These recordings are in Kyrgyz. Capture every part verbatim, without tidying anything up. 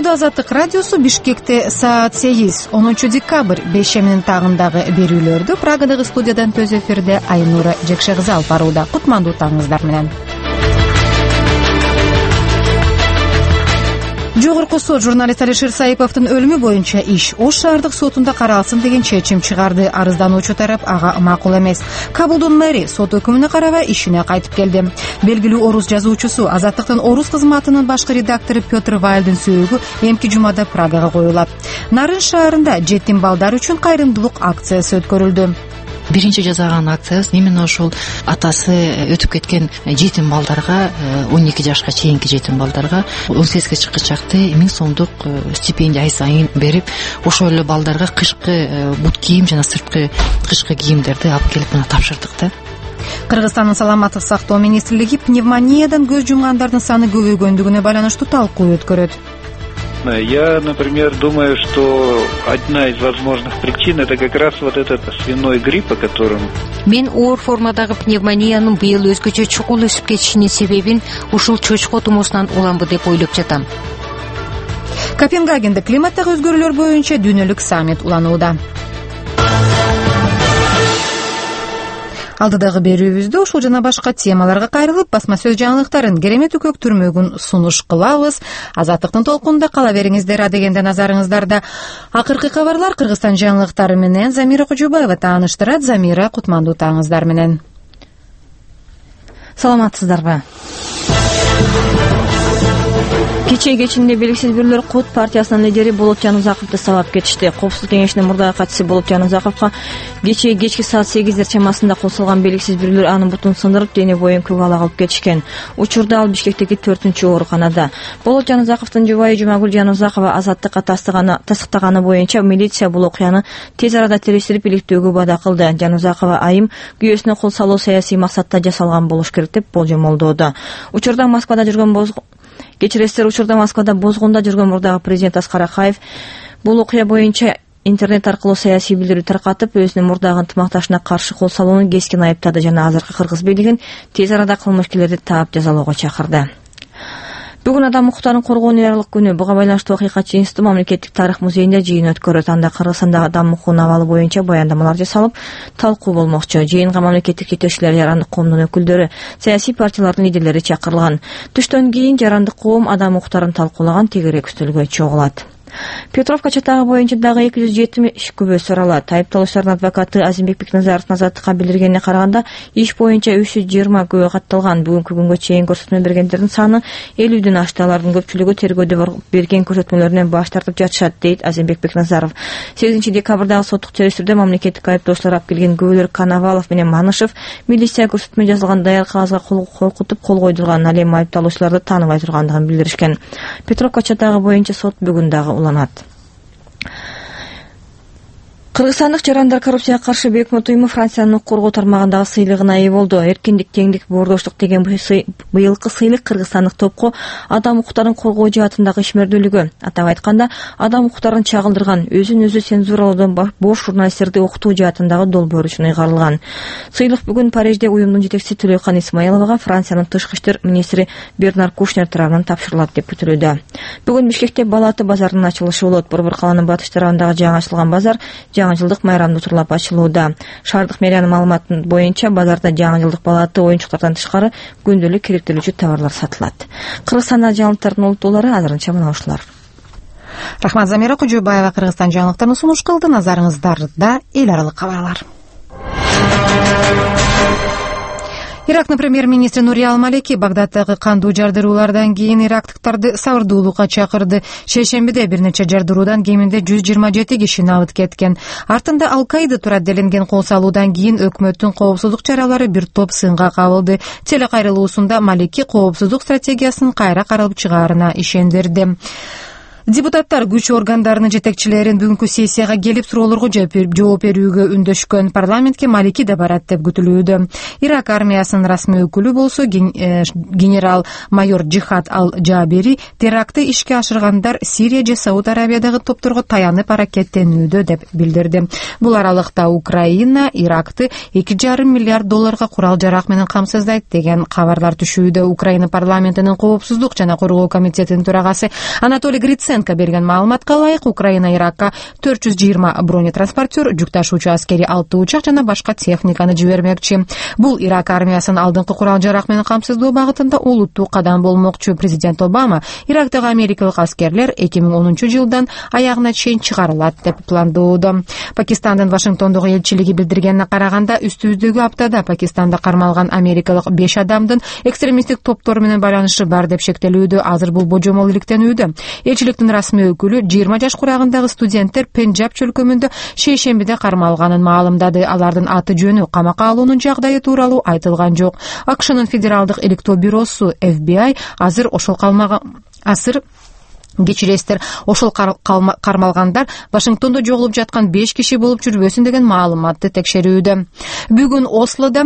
Колдоо Азаттык радиосу Бишкекте саат сегиз онунчу декабрь бешеминин тагындагы берүүлөрдү Прагадагы студиядан төз эфирде Айнура Жекшегиза алып барууда. Кутмандуу таңыңыздар менен. Жогорку сот журналист Алишер Саиповдун өлүмү боюнча иш Ош шаардык сотунда каралсын деген чечим чыгарды. Арыздануучу тарап ага макул эмес. Кабулдун мэри сот өкүмүнө карабай ишине кайтып келди. Белгилүү орус жазуучусу Азаттыктын орус кызматынын башкы редактору Петр Вайлдын сөөгү эмки жумада Прагага коюлат. Нарын шаарында жетим балдар үчүн кайрымдуулук акциясы өткөрүлдү. Биринчи жасаган акциябыз именно ошол атасы өтүп кеткен жетим балдарга, он эки жашка чейинки жетим балдарга университетке чыккычакты миң сомдук стипендия ай сайын берип, ошол эле балдарга кышкы бут кийим жана сырткы кышкы кийимдерди алып келип мына тапшырдык да. Кыргызстандын саламаттык сактоо министрлиги пневмониядан көз жумгандардын саны көбөйгөндүгүнө байланыштуу талкуу өткөрөт. Я, например, думаю, что одна из возможных причин это как раз вот этот свиной грипп, о котором... Мен оор формадагы пневмониянын быйыл өзгөчө чукул өсүп кетишинин себебин ушул чочко тумоосунан уламбы деп ойлоп жатам. Копенгагенде климаттагы өзгөрүүлөр боюнча дүйнөлүк саммит уланууда. Алдыдагы берүүбүздө ушул жана башка темаларга кайрылып, басма сөз жаңылыктарын керемет үкөк түрмөгүн сунуш кылабыз. Азаттыктын толкунунда кала бериңиздер дегенде назарыңыздарда. Акыркы кабарлар Кыргызстан жаңылыктары менен Замира Кожобаева тааныштырат. Замира, кутмандуу таңыңыздар менен. Саламатсыздарбы? Кечээ кечинде белгисиз бирлер Кут партиясынын лидери Болот Жанузаковду сабап кетишти. Коопсуздук кеңешинин мурдагы катчысы Болот Жанузаковго кечээ кечки саат сегиздер чамасында кол салган белгисиз бирлер анын бутун сындырып, дене боюн көк ала кылып кетишкен. Учурда ал Бишкектеги төртүнчү ооруканада. Болот Жанузаковдун жубайы Жумагүл Жанузакова Азаттыкка тастыктаганы боюнча милиция бул окуяны тез арада териштирип иликтөөгө бада кылды. Жанузакова айым күйөөсүнө кол салуу саясий максатта жасалган болуш керек деп болжомолдоодо. Учурда Москвада жүргөн боз Кечиресиздер, учурда Москвада бозгунда жүргөн мурдагы президент Аскар Акаев бул окуя боюнча интернет аркылуу саясий билдирүү таркатып, өзүнүн мурдагы ынтымакташына каршы кол салууну кескин айыптады жана азыркы кыргыз бийлигин тез арада кылмышкерлерди таап жазалоого чакырды. Бүгүн адам укуктарын коргоо универсалык күнү. Буга байланыштуу акыйкатчы институту мамлекеттик тарых музейинде жыйын өткөрөт. Анда Кыргызстандагы адам укугунун абалы боюнча баяндамалар жасалып, талкуу болмокчу. Жыйынга мамлекеттик жетекчилер, жарандык коомдун өкүлдөрү, саясий партиялардын лидерлери чакырылган. Түштөн кийин жарандык коом адам укуктарын талкуулаган тегерек үстөлгө чогулат. Петровка чатагы боюнча дагы эки жүз жетимиш күбө суралат. Айыпталуучулардын адвокаты Азимбек Бекназаровдун Азаттыкка билдиргенине караганда, иш боюнча үч жүз жыйырма күбө катталган. Бүгүнкү күнгө чейин көрсөтмө бергендердин саны элүүдөн ашты. Алардын көпчүлүгү тергөөдө берген көрсөтмөлөрүнөн баш тартып жатышат, дейт Азимбек Бекназаров. сегизинчи декабрдагы соттук териштирүүдө мамлекеттик айыптоочулар алып келген күбөлөр Коновалов менен Манышев милиция көрсөтмө жазылган даяр кагазга коркутуп кол койдурган. Ал эми айыпталуучуларды тааныбай тургандыгын билдиришкен. Петровка чатагы боюнча сот бүгүн дагы уланат. Кыргызстандык жарандар коррупцияга каршы бекмот уюму Франциянын коргоо тармагындагы сыйлыгына ээ болду. Эркиндик, теңдик, боордоштук деген быйылкы сыйлык кыргызстандык топко адам укуктарын коргоо жаатындагы ишмердүүлүгү, атап айтканда, адам укуктарын чагылдырган, өзүн өзү цензуралоодон бош журналисттерди окутуу жаатындагы долбоор үчүн ыйгарылган. Сыйлык бүгүн Парижде уюмдун жетекчиси Төлөйкан Исмаиловага Франциянын тышкы иштер министри Бернар Кушнер тарабынан тапшырылат деп күтүлүүдө. Бүгүн Бишкекте Балаты базарынын ачылышы болот. Борбор калаанын батыш тарабындагы жаңы ачылган базар жаңы жылдык майрамды турлап ачылууда. Шаардык мэриянын маалыматы боюнча базарда жаңы жылдык Балаты оюнчуктардан тышкары күндөлүк керектелүүчү товарлар сатылат. Кыргызстандагы жаңылыктардын олуттуулары азырынча мына ушулар. Рахмат, Замира Кожобаева Кыргызстан жаңылыктарын сунуш кылды. Назарыңыздарда эл аралык кабарлар. Ирактын премьер-министри Нури Ал-Малики Багдадтагы кандуу жардыруулардан кийин ирактыктарды сабырдуулукка чакырды. Шейшембиде бир нече жардыруудан кеминде жүз жыйырма жети киши набыт кеткен. Артында Ал-Каида турат делинген кол салуудан кийин өкмөттүн коопсуздук чаралары бир топ сынга кабылды. Телекайрылуусунда Малики коопсуздук стратегиясын кайра каралып чыгаарына ишендирди. Депутаттар күч органдарынын жетекчилерин бүгүнкү сессияга келип суроолорго жооп берүүгө үндөшкөн. Парламентке Малики да барат деп күтүлүүдө. Ирак армиясынын расмий өкүлү болсо генерал-майор Джихад Ал-Джабери терактты ишке ашыргандар Сирия же Сауд Арабиядагы топторго таянып аракеттенүүдө деп билдирди. Бул аралыкта Украина Иракты эки жарым миллиард долларга курал жарак менен камсыздайт деген кабарлар түшүүдө. Украина парламентинин коопсуздук жана коргоо комитетинин төрагасы Анатолий Гриценко Луценко берген маалыматка ылайык, Украина Иракка төрт жүз жыйырма бронетранспортер, жүк ташуучу аскери алты учак жана башка техниканы жибермекчи. Бул Ирак армиясын алдыңкы курал жарак менен камсыздоо багытында олуттуу кадам болмокчу. Президент Обама Ирактагы америкалык аскерлер эки миң онунчу жылдан аягына чейин чыгарылат деп пландоодо. Пакистандын Вашингтондогу элчилиги билдиргенине караганда, үстүбүздөгү аптада Пакистанда кармалган америкалык беш адамдын экстремисттик топтор менен байланышы бар деп шектелүүдө. Азыр бул божомол иликтенүүдө. Элчиликтин расмий өкүлү жыйырма жаш курагындагы студенттер Пенджаб чөлкөмүндө шейшембиде кармалганын маалымдады. Алардын аты жөнү, камакка алуунун жагдайы тууралуу айтылган жок. АКШнын федералдык иликтөө бюросу эф би ай азыр ошол калмаган асыр кечиресиздер, ошол кармалгандар Вашингтондо жоголуп жаткан беш киши болуп жүрбөсүн деген маалыматты текшерүүдө. Бүгүн Ослодо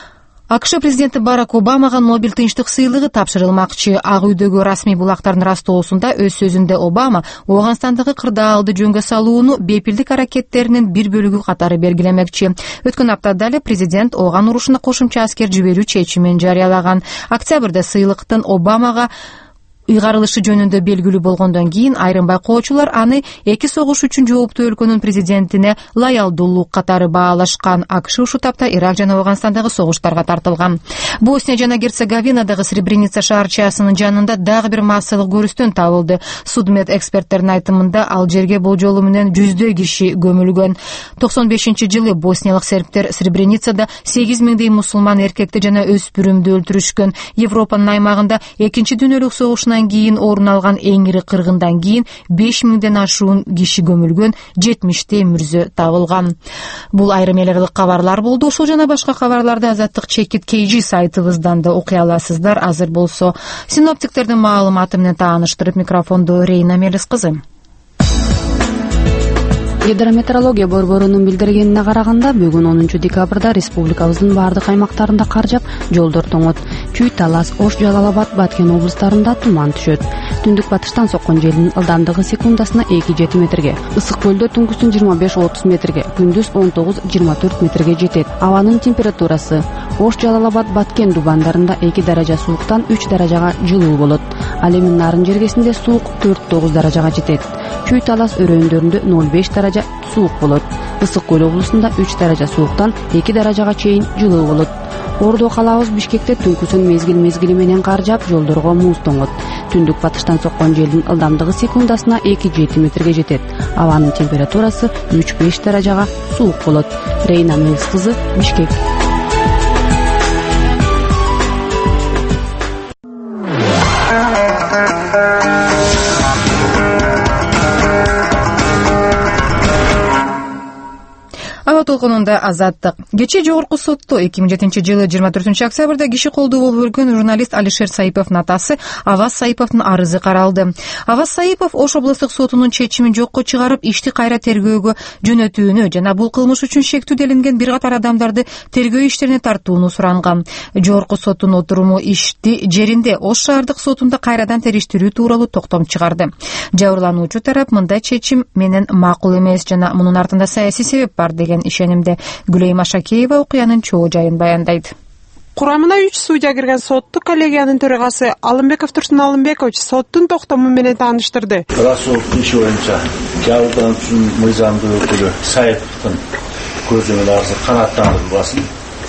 АКШ президенти Барак Обамага Нобель тынчтык сыйлыгы тапшырылмакчы. Ак үйдөгү расмий булактардын растоосунда өз сөзүндө Обама Ооганстандагы кырдаалды жөнгө салууну бепилдик аракеттеринин бир бөлүгү катары белгилемекчи. Өткөн аптада эле президент Ооган урушуна кошумча аскер жиберүү чечимин жарыялаган. Октябрда сыйлыктын Обамага ыйгарылышы жөнүндө белгилүү болгондон кийин айрым байкоочулар аны эки согуш үчүн жооптуу өлкөнүн президентине лоялдуулук катары баалашкан. АКШ ушул тапта Ирак жана Ооганстандагы согуштарга тартылган. Босния жана Герцеговинадагы Сребреница шаарчасынын жанында дагы бир массалык көрүстөн табылды. Судмед эксперттердин айтымында ал жерге болжолу менен жүздөй киши көмүлгөн. токсон бешинчи жылы босниялык сербтер Сребреницада сегиз миңдей мусулман эркекти жана өспүрүмдү өлтүрүшкөн. Европанын аймагында экинчи дүйнөлүк согушунан кийин орун алган эң ири кыргындан кийин беш миңден ашуун киши көмүлгөн, жетимиштей мүрзө табылган. Бул айрым эле ылык кабарлар болду. Ошол жана башка кабарларды Азаттык чекит kg сайтыбыздан да окуй аласыздар. Азыр болсо синоптиктердин маалыматы менен тааныштырып, микрофондо Рейна Мелис кызы. Гидрометеорология борборунун билдиргенине караганда, бүгүн онунчу декабрда республикабыздын бардык аймактарында кар жаап, жолдор тоңот. Чүй, Талас, Ош, Жалал Абад, Баткен облустарында туман түшөт. Түндүк батыштан соккон желдин ылдамдыгы секундасына эки жети метрге, ысык көлдө түнкүсүн жыйырма беш отуз метрге, күндүз он тогуз жыйырма төрт метрге жетет. Абанын температурасы: Ош, Жалал Абад, Баткен дубандарында эки даража сууктан үч даражага жылуу болот. Ал эми Нарын жергесинде суук төрт тогуз даражага жетет. Чүй, Талас өрөөндөрүндө ноль беш даража суук болот. Ысык көл облусунда үч даража сууктан эки даражага чейин жылуу болот. Ордо калабыз Бишкекте түнкүсүн мезгил-мезгили менен кар жаап, жолдорго муз тоңот. Түндүк батыштан соккон желдин ылдамдыгы секундасына эки жети метрге жетет. Абанын температурасы үч беш даражага суук болот. Рейна Мелис кызы, Бишкек. Аба толкунунда Азаттык. Кечээ жогорку сотто эки миң жетинчи жылы жыйырма төртүнчү октябрда киши колдуу болуп өлгөн журналист Алишер Саиповдун атасы Аваз Саиповдун арызы каралды. Аваз Саипов Ош облустук сотунун чечимин жокко чыгарып, ишти кайра тергөөгө жөнөтүүнү жана бул кылмыш үчүн шектүү делинген бир катар адамдарды тергөө иштерине тартууну суранган. Жогорку соттун отуруму ишти жеринде Ош шаардык сотунда кайрадан териштирүү тууралуу токтом чыгарды. Жабырлануучу тарап мындай чечим менен макул эмес жана мунун артында саясий себеп бар деген ишенимде. Гүлейма Шакеева окуянын чоо жайын баяндайт. Курамына үч судья кирген соттук коллегиянын төрагасы Алымбеков Турсун Алымбекович соттун токтому менен тааныштырды. Расуловдун иши боюнча жабырлануучунун мыйзамдуу өкүлү Саиповдун көзүмөн арызы канааттандырылбасын.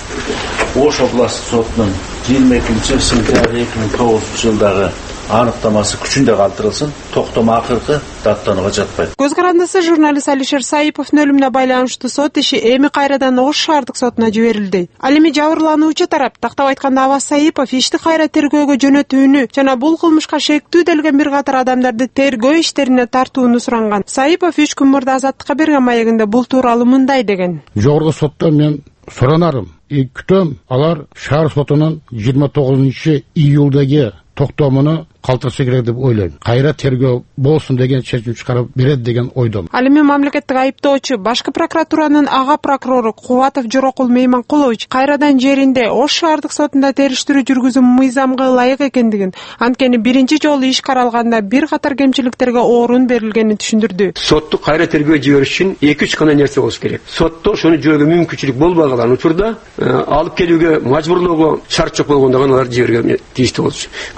Ош областык сотунун жыйырма экинчи сентябрь эки миң тогузунчу жылдагы аныктамасы күчүндө калтырылсын, токтом акыркы даттанууга жатпайт. Көз карандысы журналист Алишер Саиповдун өлүмүнө байланыштуу сот иши эми кайрадан Ош шаардык сотуна жиберилди. Ал эми жабырлануучу тарап, тактап айтканда Аваз Саипов ишти кайра тергөөгө жөнөтүүнү жана бул кылмышка шектүү делген бир катар адамдарды тергөө иштерине тартууну суранган. Саипов үч күн мурда Азаттыкка берген маегинде бул тууралуу мындай деген. Жогорку соттон мен суранарым, күтөм, алар шаар сотунун жыйырма тогузунчу июлдагы токтомуну калтырса керек деп ойлойм. Кайра тергөө болсун деген чечим чыгарып берет деген ойдом. Ал эми мамлекеттик айыптоочу башкы прокуратуранын ага прокурору Кубатов Жорокул Мейманкулович кайрадан жеринде Ош шаардык сотунда териштирүү жүргүзүү мыйзамга ылайык экендигин, анткени биринчи жолу иш каралганда бир катар кемчиликтерге орун берилгенин түшүндүрдү. Сотто кайра тергөө жибериш үчүн эки үч гана нерсе болуш керек. Сотто шуну жиберүүгө мүмкүнчүлүк болбаган учурда алып келүүгө мажбурлоого шарт жок болгондо гана алар жиберүүгө тийиштүү болчу.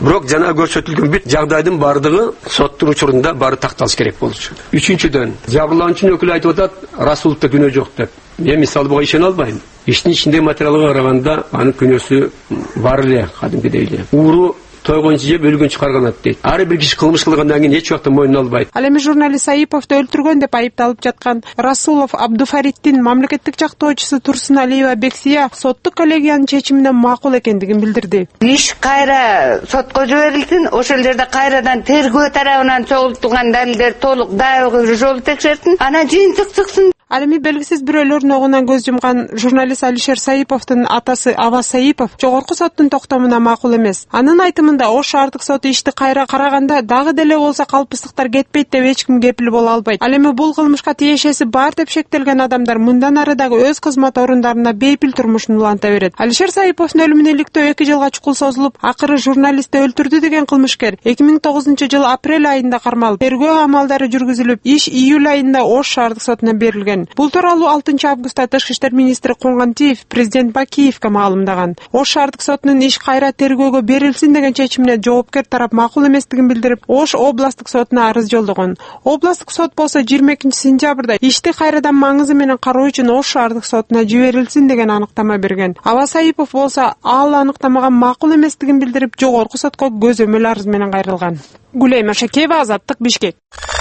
Бирок жана көрсөтүлгөн бүт жагдайдын бардыгы соттун учурунда бары такталыш керек болчу. Үчүнчүдөн, жабырлануучунун өкүлү айтып атат, Расуловдо күнөө жок деп. Мен мисалы буга ишене албайм. Иштин ичинде материалга караганда анын күнөөсү бар эле, кадимкидей эле. Ууру тойгончу жеп өлгөн чыгарганат дейт. Ар бир киши кылмыш кылгандан кийин эч убакта мойнуна албайт. Ал эми журналист Саиповду өлтүргөн деп айыпталып жаткан Расулов Абдуфариддин мамлекеттик жактоочусу Турсуналиева Бексия соттук коллегиянын чечимине макул экендигин билдирди. Иш кайра сотко жиберилсин, ошол жерде кайрадан тергөө тарабынан чогултулган далилдер толук дагы жолу текшертин, анан жыйынтык чыксын. Ал эми белгисиз бирөөлөрдүн огунан көз жумган журналист Алишер Саиповдун атасы Аваз Саипов жогорку соттун токтомуна макул эмес. Анын айтымында Ош шаардык соту ишти кайра караганда дагы деле болсо калпыстыктар кетпейт деп эч ким кепил боло албайт. Ал эми бул кылмышка тиешеси бар деп шектелген адамдар мындан ары дагы өз кызмат орундарында бейпил турмушун уланта берет. Алишер Саиповдун өлүмүнө иликтөө эки жылга чукул созулуп, акыры журналистти өлтүрдү деген кылмышкер эки миң тогузунчу жыл апрель айында кармалып, тергөө амалдары жүргүзүлүп, иш июль айында Ош шаардык сотуна берилген. Бул тууралуу алтынчы августта Тышкы иштер министри Кунгантиев президент Бакиевке маалымдаган. Ош шаардык сотунун иш кайра тергөөгө берилсин деген чечимине жоопкер тарап макул эместигин билдирип, Ош областтык сотуна арыз жолдогон. Областтык сот болсо жыйырма экинчи сентябрда ишти кайрадан маңызы менен кароо үчүн Ош шаардык сотуна жиберилсин деген аныктама берген. Аваз Саипов болсо ал аныктамага макул эместигин билдирип, жогорку сотко көзөмөл арыз менен кайрылган. Гулейма Шакеева, Азаттык, Бишкек.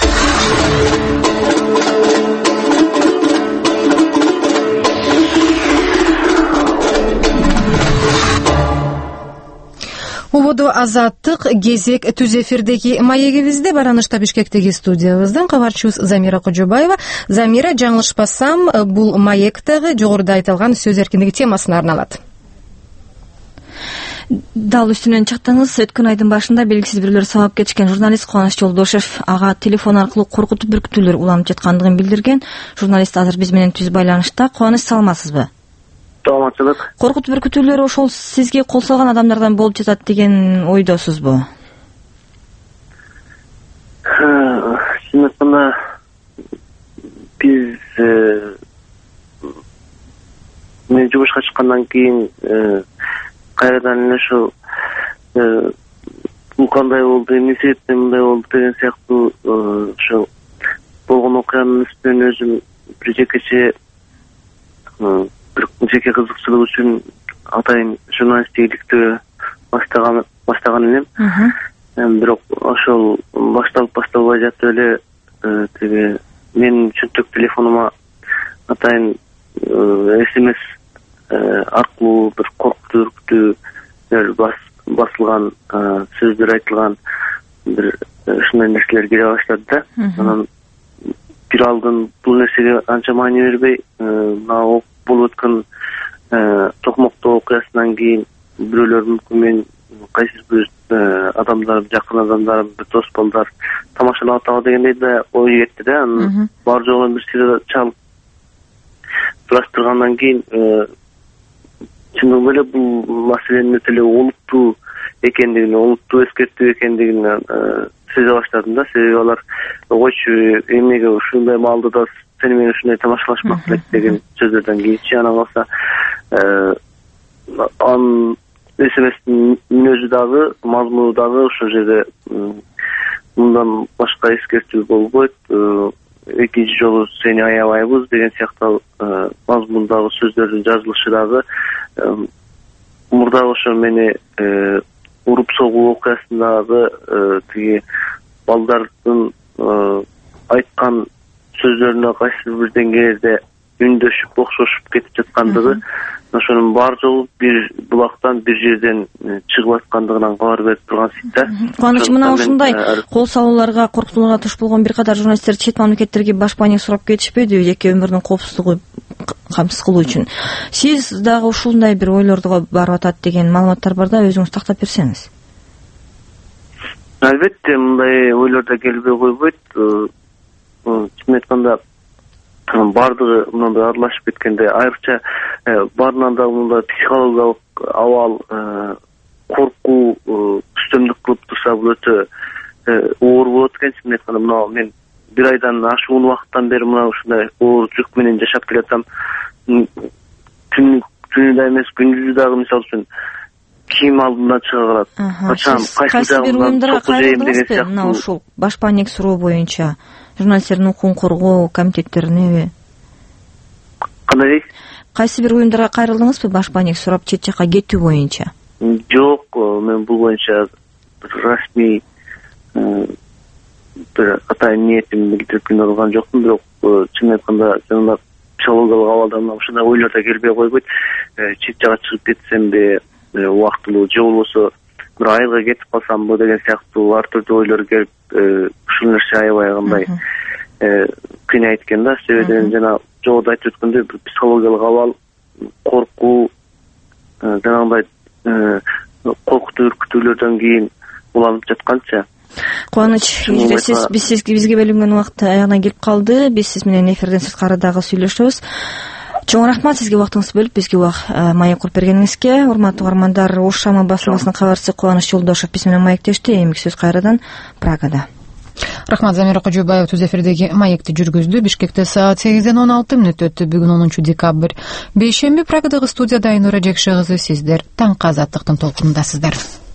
Убоду Азаттык кезек түз эфирдеги маегибизде баранышта Бишкектеги студиябыздан кабарчыбыз Замира Кожобаева. Замира, жаңылышпасам, бул маектагы жогоруда айтылган сөз эркиндиги темасына арналат. Дал үстүнөн чыктыңыз. Өткөн айдын башында белгисиз бирлер сабап кетишкен журналист Кубаныч Жолдошев ага телефон аркылуу коркутуп бүркүтүүлөр уланып жаткандыгын билдирген. Журналист азыр биз менен түз байланышта. Кубаныч, саламатсызбы? Саламатчылык. Коркутуп бүркүтүүлөр ошол сизге кол салган адамдардан болуп жатат деген ойдосузбу? Чын айтканда биз мен жумушка чыккандан кийин кайрадан эле ошо бул кандай болду, эмне себептен мындай болду деген сыяктуу ошо болгон окуянын үстүнөн өзүм бир жекече бир жеке кызыкчылык үчүн атайын журналисттиктөө баштаган баштаган элем. Бирок ошол башталып башталбай жатып эле тиги менин чөнтөк телефонума атайын смс аркылуу бир коркутуу үркүтүүлөр басылган, сөздөр айтылган бир ушундай нерселер келе баштады да. Анан бир алдын бул нерсеге анча маани бербей, мына болуп өткөн Токмоктоо окуясынан кийин бирөөлөр мүмкүн мен кайсы бир адамдар, жакын адамдарым, бир дос балдар тамашалап атабы дегендей да ой кетти да. Анан бар жогу бир сыйра чалып сураштыргандан кийин чындыгында эле бул маселенин өтө эле олуттуу экендигин, олуттуу эскертүү экендигин сезе баштадым да. Себеби алар койчу, эмнеге ушундай маалда сени менен ушундай тамашалашмак элек деген сөздөрдөн кийинчи анан калса анын смстин мүнөзү дагы, мазмуну дагы ошол жерде мындан башка эскертүү болбойт, экинчи жолу сени аябайбыз деген сыяктуу мазмундагы сөздөрдүн жазылышы дагы мурдагы ошо мени уруп согуу окуясындагы тиги балдардын айткан сөздөрүнө кайсы бир деңгээлде үндөшүп, окшошуп кетип жаткандыгы, ошонун баары жолу бир булактан, бир жерден чыгып аткандыгынан кабар берип турган сийтте. Кубаныч, мына ушундай кол салууларга, коркутууларга туш болгон бир катар журналисттер чет мамлекеттерге башпаанию сурап кетишпедиби, жеке өмүрүнүн коопсуздугу камсыз кылуу үчүн? Сиз дагы ушундай бир ойлорго барып атат деген маалыматтар бар да, өзүңүз тактап берсеңиз. Албетте, мындай ойлор да келбей койбойт. Чын айтканда бардыгы мындай аралашып кеткенде, айрыкча баарынан да мындай психологиялык абал, коркуу үстөмдүк кылып турса, бул өтө оор болот экен. Чын айтканда мына мен бир айдан ашуун убакыттан бери мына ушундай оор жүк менен жашап келатам. Түнү да эмес, күндүзү дагы мисалы үчүн ким алдында чыга калат. Качан кайсы бир уюмдарга кайрылдыңызбы? Мына ушул башпаанек суроо боюнча журналисттердин укугун коргоо комитеттерине кандай дейсиз? Кайсы бир уюмдарга кайрылдыңызбы башпаанек сурап чет жакка кетүү боюнча? Жок, мен бул боюнча расмий бир атайын ниетимди билдирип калган жокмун, бирок чын айтканда жанагы психологиялык абалдан ушундай ойлор да келбей койбойт. Чет жакка чыгып кетсемби, убактылуу же болбосо бир айылга кетип калсамбы деген сыяктуу ар түрдүү ойлор келип, ушул нерсе аябай кандай кыйнайт экен да. Себеби жана жогоруда айтып өткөндөй психологиялык абал, коркуу, жанагындай коркутуу үркүтүүлөрдөн кийин уланып жатканча. Кубаныч, кечиресиз, биз сизге бизге бөлүнгөн убакыт аягына келип калды. Биз сиз менен эфирден сырткары дагы сүйлөшөбүз. Чоң рахмат сизге убактыңызды бөлүп бизге маек куруп бергениңизге. Урматтуу угармандар, Ош Шамы басылмасынын кабарчысы Кубаныч Жолдошов биз менен маектешти. Эмки сөз кайрадан Прагада. Рахмат. Замира Кожобаева түз эфирдеги маекти жүргүздү. Бишкекте саат сегизден он алты мүнөт өттү. Бүгүн онунчу декабрь. Бейшемби Прагадагы студияда Айнура Жекши кызы, сиздер таңкы азаттыктын толкунундасыздар.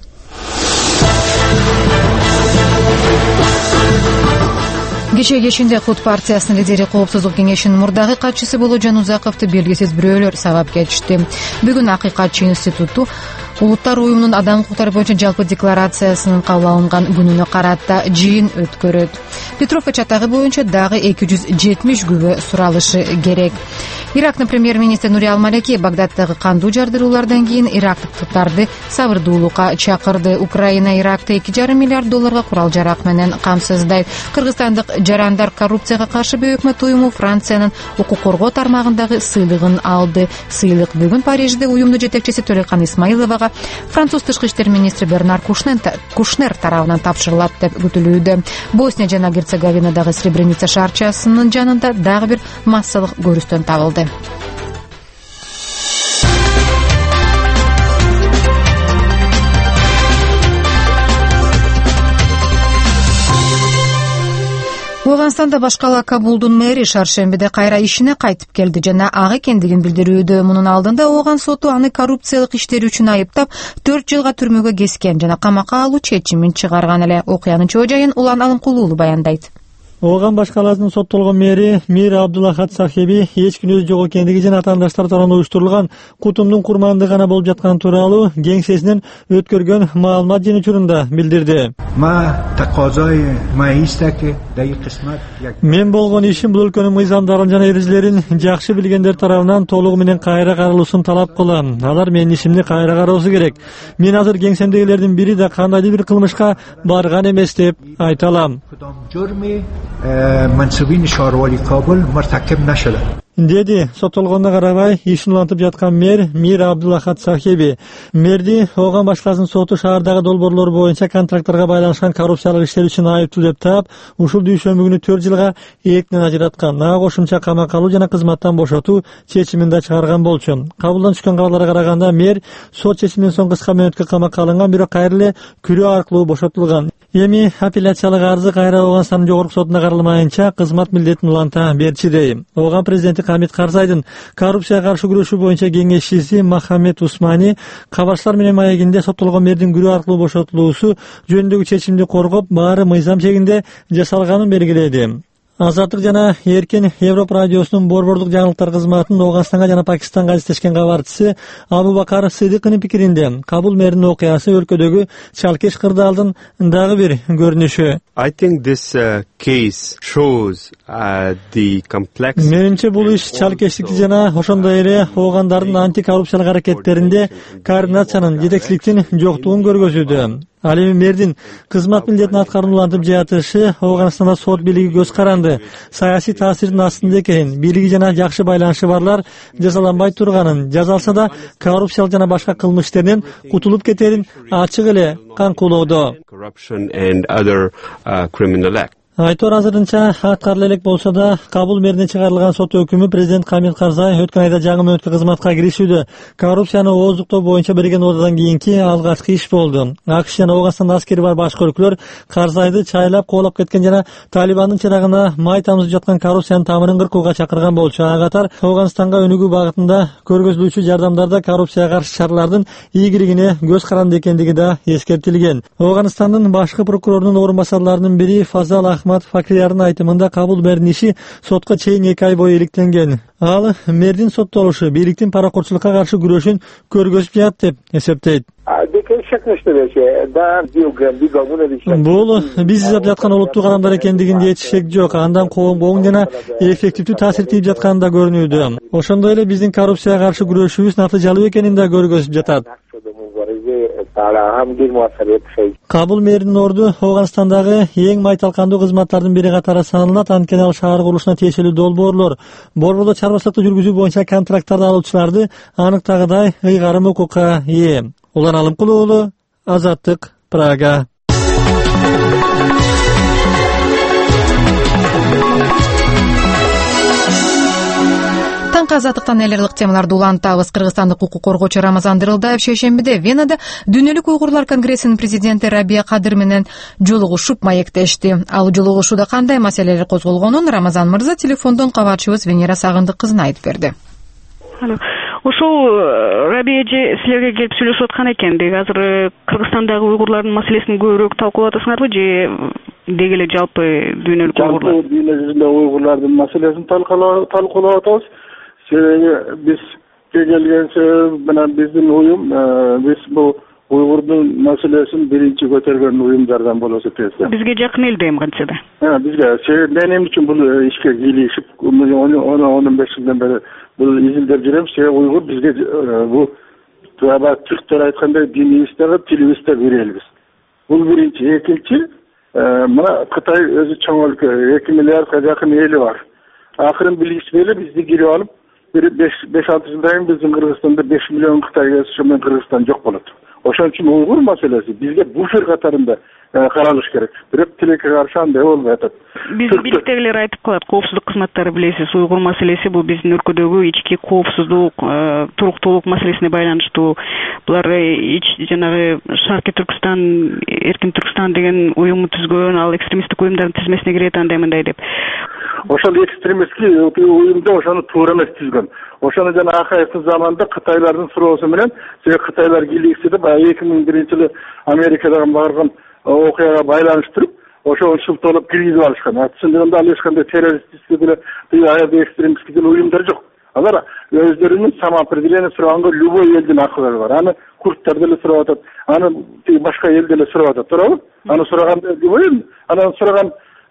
Кечээ кечинде Кут партиясынын лидери Коопсуздук кеңешинин мурдагы катчысы болуу Жанузаковду белгисиз бирөөлөр сабап кетишти. Бүгүн Акыйкатчы институту Улуттар уюмунун адам укуктары боюнча жалпы декларациясынын кабыл алынган күнүнө карата жыйын өткөрөт. Петровка чатагы боюнча дагы эки жүз жетимиш күбө суралышы керек. Ирактын премьер-министри Нури Ал-Малеки Багдаддагы кандуу жардыруулардан кийин ирактыктарды сабырдуулукка чакырды. Украина Иракты эки жарым миллиард долларга курал жарак менен камсыздайт. Кыргызстандык жарандар коррупцияга каршы өкмөт уюму Франциянын укук коргоо тармагындагы сыйлыгын алды. Сыйлык бүгүн Парижде уюмдун жетекчиси Төлөкан Исмаиловага Француз тышкы иштер министри Бернар Кушнер тарабынан тапшырылат деп күтүлүүдө. Босния жана Герцеговинадагы Сребреница шаарчасынын жанында дагы бир массалык көрүстөн табылды. Афганстанда баш кала Кабулдун мэри шаршембиде кайра ишине кайтып келди жана ак экендигин билдирүүдө. Мунун алдында Ооган соту аны коррупциялык иштери үчүн айыптап төрт жылга түрмөгө кескен жана камакка алуу чечимин чыгарган эле. Окуянын чоо жайын Улан Алымкулуулу баяндайт. Ооган баш каласынын соттолгон мэри Мир Абдулахат Сахеби эч күн өзү жок экендиги жана атаандаштар тарабынан уюштурулган кутумдун курмандыгы гана болуп жатканы тууралуу кеңсесинен өткөргөн маалымат жыйын учурунда билдирди. Мен болгон ишим бул өлкөнүн мыйзамдарын жана эрежелерин жакшы билгендер тарабынан толугу менен кайра каралуусун талап кылам. Алар менин ишимди кайра кароосу керек. Мен азыр кеңсемдегилердин бири да кандайдыр бир кылмышка барган эмес деп айта алам. منصوبین شهرواری کابل مرتکب نشده. Деди соттолгонуна карабай ишин улантып жаткан мэр Мир Абдулахат Сахеби мэрди Ооган башкаласынын соту шаардагы долбоорлор боюнча контрактторго байланышкан коррупциялык иштер үчүн айыптуу деп таап, ушул дүйшөмбү күнү төрт жылга эркинен ажыраткан. Ага кошумча камакка алуу жана кызматтан бошотуу чечимин да чыгарган болчу. Кабылдан түшкөн кабарларга караганда мэр сот чечиминен соң кыска мөөнөткө камакка алынган, бирок кайра эле күрөө аркылуу бошотулган. Эми апелляциялык арызы кайра Ооганстандын жогорку сотуна каралмайынча кызмат милдетин уланта берчи дейм. Ооган президенти Хамид Карзайдын коррупцияга каршы күрөшүү боюнча кеңешчиси Махамед Усмани кабарчылар менен маегинде соттолгон мэрдин күрөө аркылуу бошотулуусу жөнүндөгү чечимди коргоп, баары мыйзам чегинде жасалганын белгиледи. Азаттык жана Эркин Европа радиосунун борбордук жаңылыктар кызматынын Ооганстанга жана Пакистанга алектешкен кабарчысы Абу Бакар Сыдыкынын пикиринде Кабул мэринин окуясы өлкөдөгү чалкеш кырдаалдын дагы бир көрүнүшү. I think this uh, case shows uh, the complex. Менимче бул иш чалкештикти жана ошондой эле Оогандардын антикоррупциялык аракеттеринде координациянын, жетекчиликтин жоктугун көргөзүүдө. Ал эми мэрдин кызмат милдетин аткаруун улантып жатышы Ооганстанда сот бийлиги көз каранды, саясий таасирдин астында экенин, бийлиги жана жакшы байланышы барлар жазаланбай турганын, жазалса да коррупциялык жана башка кылмыш иштеринен кутулуп кетерин ачык эле каңкуулоодо. Айтор азырынча аткарыла элек болсо да, Кабул мэрине чыгарылган сот өкүмү президент Камил Карзай өткөн айда жаңы мөөнөткө кызматка киришүүдө коррупцияны ооздуктоо боюнча берген ордодан кийинки алгачкы иш болду. АКШ жана Ооганстанда аскери бар башкы өлкөлөр Карзайды чайлап коолап кеткен жана Талибандын чырагына май тамызып жаткан коррупциянын тамырын кыркууга чакырган болчу. Ага катар Ооганстанга өнүгүү багытында көргөзүлүүчү жардамдарда коррупцияга каршы чаралардын ийгилигине көз каранды экендиги да эскертилген. Ооганстандын башкы прокурорунун орун басарларынын бири Фазал Факриярдын айтымында Кабул мэринин иши сотко чейин эки ай бою иликтенген. Ал мэрдин соттолушу бийликтин паракурчулукка каршы күрөшүн көргөзүп жатат деп эсептейт. Бул биз изеп жаткан улуттук адамдар экендигинде эч шек жок. Андан коомго оң жана эффективдүү таасир тийип жатканы да көрүнүүдө. Ошондой эле биздин коррупцияга каршы күрөшүүбүз натыйжалуу экенин да көргөзүп жатат. Кабул мэринин орду Ооганстандагы эң майталкандуу кызматтардын бири катары саналат. Анткени ал шаар курулушуна тиешелүү долбоорлор, борбордо чарбачылыкты жүргүзүү боюнча контракттарды алуучуларды аныктагыдай ыйгарым укукка ээ. Улан Алымкулуу уулу, Азаттык, Прага. Таңкы азаттыктан эл ырдык темаларды улантабыз. Кыргызстандык укук коргоочу Рамазан Дырылдаев шейшембиде Венада Дүйнөлүк уйгурлар конгрессинин президенти Рабия Кадыр менен жолугушуп маектешти. Ал жолугушууда кандай маселелер козголгонун Рамазан мырза телефондон кабарчыбыз Венера Сагындык кызына айтып берди. Ушул Рабия эже силерге келип сүйлөшүп аткан экен. Деги азыр Кыргызстандагы уйгурлардын маселесин көбүрөөк талкуулап атасыңарбы же деги эле жалпы дүйнөлүк уйгурлар? Жалпы дүйнө жүзүндө уйгурлардын маселесин талкуулап атабыз. Себеби биз келген себеби менен биздин уюм биз бул уйгурдун маселесин биринчи көтөргөн уюмдардан болуп эсептейбиз. Бизге жакын эл да эми кантсе да. Бизге себеби мен эмне үчүн бул ишке кийлигишип он беш жылдан бери бул изилдеп жүрөм. Себеби уйгур бизге бул тууба түрктөр айткандай динибиз дагы тилибиз да бир элбиз. Бул биринчи. Экинчи, мына Кытай өзү чоң өлкө, эки миллиардга жакын эли бар. Акырын билишип эле бизди кирип алып беш алты жылдан кийин биздин Кыргызстанда беш миллион Кытай келсе менен Кыргызстан жок болот. Ошон үчүн уйгур маселеси бизге буфер катарында каралыш керек. Бирок тилекке каршы андай болбой атат. Биздин бийликтегилер айтып калат, коопсуздук кызматтары билесиз, уйгур маселеси бул биздин өлкөдөгү ички коопсуздук, туруктуулук маселесине байланыштуу. Булар ич жанагы Шаркы Түркстан, Эркин Түркстан деген уюмду түзгөн, ал экстремисттик уюмдардын тизмесине кирет андай мындай деп. Ошол экстремистский уюмда ошону туура эмес түзгөн. Ошону жана Акаевдин заманында Кытайлардын суроосу менен себеби Кытайлар кийлигиси деп эки миң биринчи жылы Америкадагы барган окуяга байланыштырып, ошого шылтоолоп киргизип алышкан. Чындыгында ал эч кандай террористтик деле, аябай экстремистский деле уюмдар жок. Алар өздөрүнүн самоопределение сураганда любой элдин акылы бар. Аны курдтар деле сурап атат, аны башка эл деле сурап атат, туурабы? Аны сураганда любой эл, анан сураган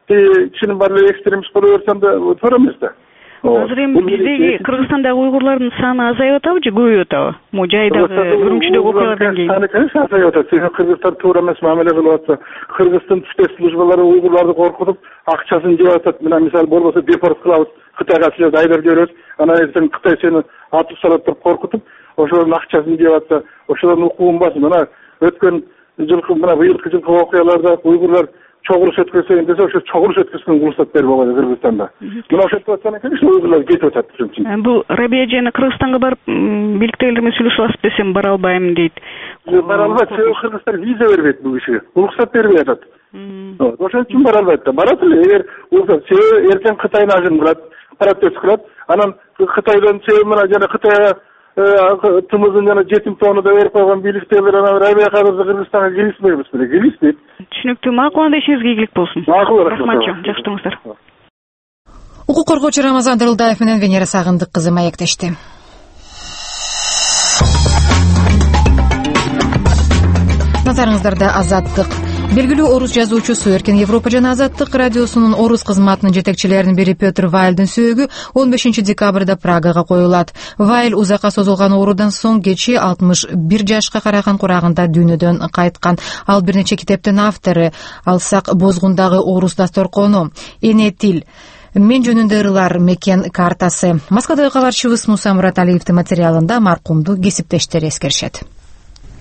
чынын бар эле экстремист боло берсем да туура эмес да. Азыр эми биздеги Кыргызстандагы уйгурлардын саны азайып атабы же көбөйүп атабы? Могу жайдагы Үрүмчүдөгү окуялардан кийин. Саны конечно азайып атат. Себеби кыргыздар туура эмес мамиле кылып атса, Кыргыздын спецслужбалары уйгурларды коркутуп, акчасын жеп атат. Мына мисалы болбосо депорт кылабыз, Кытайга силерди айдап жиберебиз. Анан эртең Кытай сени атып салат деп коркутуп, ошонун акчасын жеп атса, ошолордун укугун басып, мына өткөн жылкы, мына быйылкы жылкы окуяларда уйгурлар чогулуш өткөзсөйүн десе, ошо чогулуш өткөзгөн курсат берип койду Кыргызстанда. Мына ошентип аткан экен, уйгурлар кетип атат ушунчун. Бул Рабия жана Кыргызстанга барып бийликтегилер менен сүйлөшүп алып десем бара албайм дейт. Бара албайт, себеби кыргыздар виза бербейт бул кишиге. Уруксат бербей атат. Ошон үчүн бара албайт да. Барат эле, эгер себеби эртең Кытайны ажын кылат, протест кылат, анан Кытайдан себеби мына жана Кытайга тымыздын жана жетим тоону да берип койгон бийликтегилер анан Рабия Кадырды Кыргызстанга киргизбейбиз беле, киргизбейт. Түшүнүктүү, макул, анда ишиңизге ийгилик болсун. Макул, рахмат. Жакшы туруңуздар. Укук коргоочу Рамазан Дырылдаев менен Венера Сагындык кызы маектешти. Назарыңыздарда Азаттык. Белгилүү орус жазуучусу Эркин Европа жана Азаттык радиосунун орус кызматынын жетекчилеринин бири Петр Вайлдын сөөгү он бешинчи декабрда Прагага коюлат. Вайл узакка созулган оорудан соң кечээ алтымыш бир жашка караган курагында дүйнөдөн кайткан. Ал бир нече китептин автору. Алсак Бозгундагы орус дасторкону, Эне тил, Мен жөнүндө ырылар мекен картасы. Москвадагы кабарчыбыз Муса Мураталиевдин материалында маркумду кесиптештери эскеришет.